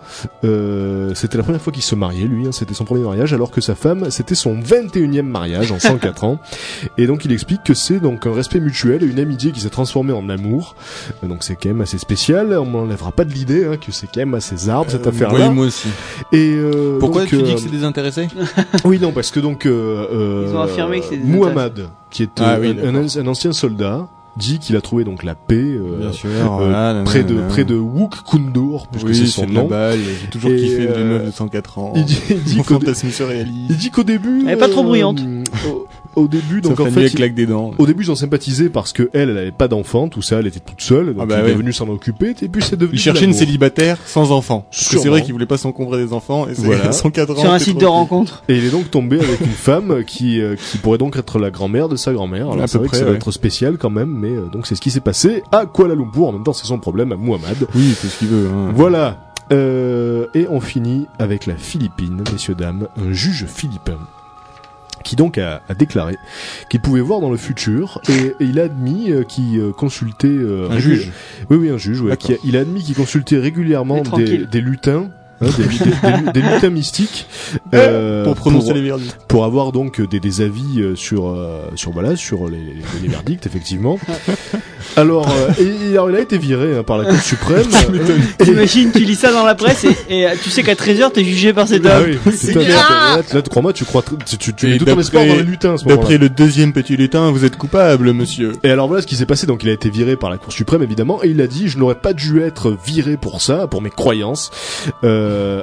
c'était la première fois qu'il se mariait, lui, hein, c'était son premier mariage, alors que sa femme, c'était son 21e mariage en 104 ans. Et donc il explique que c'est donc un respect mutuel et une amitié qui s'est transformée en amour. Donc c'est quand même assez spécial, on m'enlèvera pas de l'idée hein, que c'est quand même assez zarbe cette affaire-là. Oui, moi aussi. Et Pourquoi donc, tu dis que c'est désintéressé? oui, non, parce que donc Ils ont affirmé que c'est des Muhammad, qui est Ah oui, un ancien soldat, dit qu'il a trouvé donc la paix Bien sûr. Voilà, près nanana. de Wook Kundur, puisque Oui, c'est son de la nom. balle. J'ai toujours Et, kiffé les meufs de 104 ans. Il dit Mon qu'au fantasme surréaliste. il dit qu'au début, Elle est pas trop bruyante. Au début, donc Ça en fait fait, avec claque des dents. au début, ils ont sympathisé parce que elle avait pas d'enfant, tout ça, elle était toute seule, donc Ah bah il est ouais. venu s'en occuper, et puis c'est devenu. Il cherchait une l'amour. célibataire sans enfant. Parce que Sûrement. c'est vrai qu'il voulait pas s'encombrer des enfants. Et c'est Voilà. 104 ans. Sur un c'est site trop de cool. rencontre. Et il est donc tombé avec une femme qui pourrait donc être la grand-mère de sa grand-mère. Alors À c'est peu vrai que près, ça doit ouais. être spécial quand même, mais donc c'est ce qui s'est passé à Kuala Lumpur. En même temps, c'est son problème à Muhammad. Oui, c'est ce qu'il veut. Hein. Voilà. Et on finit avec la Philippine, messieurs dames, un juge philippin qui donc a déclaré qu'il pouvait voir dans le futur et il a admis qu'il consultait Un juge. Oui, un juge. Ouais, D'accord. il a admis qu'il consultait régulièrement Mais tranquille. des lutins des lutins mystiques pour prononcer les verdicts. Pour avoir donc des avis sur les verdicts effectivement. Alors il a été viré par la Cour suprême. T'imagines, tu lis ça dans la presse et tu sais qu'à 13h t'es jugé par cet homme. Ah oui, là, crois-moi, tu mets tout ton espoir dans les lutins à ce moment-là. D'après le deuxième petit lutin, vous êtes coupable, monsieur. Et alors voilà ce qui s'est passé, donc il a été viré par la Cour suprême évidemment, et il a dit je n'aurais pas dû être viré pour ça, pour mes croyances. Il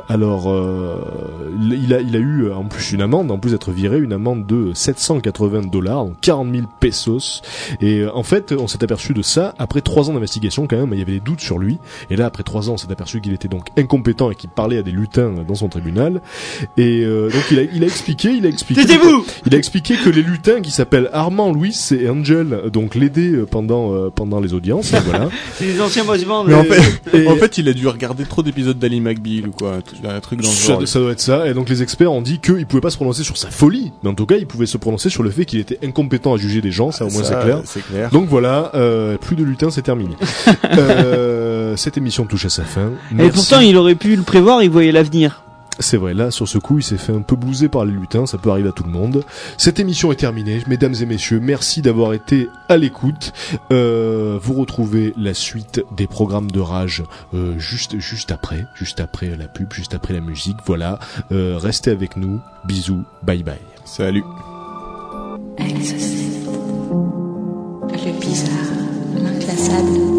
a eu en plus une amende, en plus d'être viré, une amende de $780, donc 40 000 pesos. Et en fait, on s'est aperçu de ça après 3 ans d'investigation quand même, il y avait des doutes sur lui. Et là, après 3 ans, on s'est aperçu qu'il était donc incompétent et qu'il parlait à des lutins dans son tribunal. Et donc il a expliqué. Taisez-vous ! Il a expliqué que les lutins qui s'appellent Armand, Luis et Angel, donc l'aidaient pendant les audiences. Voilà. C'est des anciens boss bands. Mais en fait, il a dû regarder trop d'épisodes d'Ally McBeal ou quoi, un truc dans le genre. Ça doit être ça. Et donc les experts ont dit qu'il pouvait pas se prononcer sur sa folie, mais en tout cas, il pouvait se prononcer sur le fait qu'il était incompétent à juger des gens. Ça au moins c'est clair. C'est clair. Donc voilà, plus de lutins, c'est terminé. Cette émission touche à sa fin. Et pourtant, il aurait pu le prévoir, il voyait l'avenir. C'est vrai, là, sur ce coup, il s'est fait un peu blouser par les lutins, ça peut arriver à tout le monde. Cette émission est terminée, mesdames et messieurs, merci d'avoir été à l'écoute. Vous retrouvez la suite des programmes de Rage juste après la pub, juste après la musique, voilà. Restez avec nous, bisous, bye bye. Salut. Exocet, le bizarre, l'inclassable.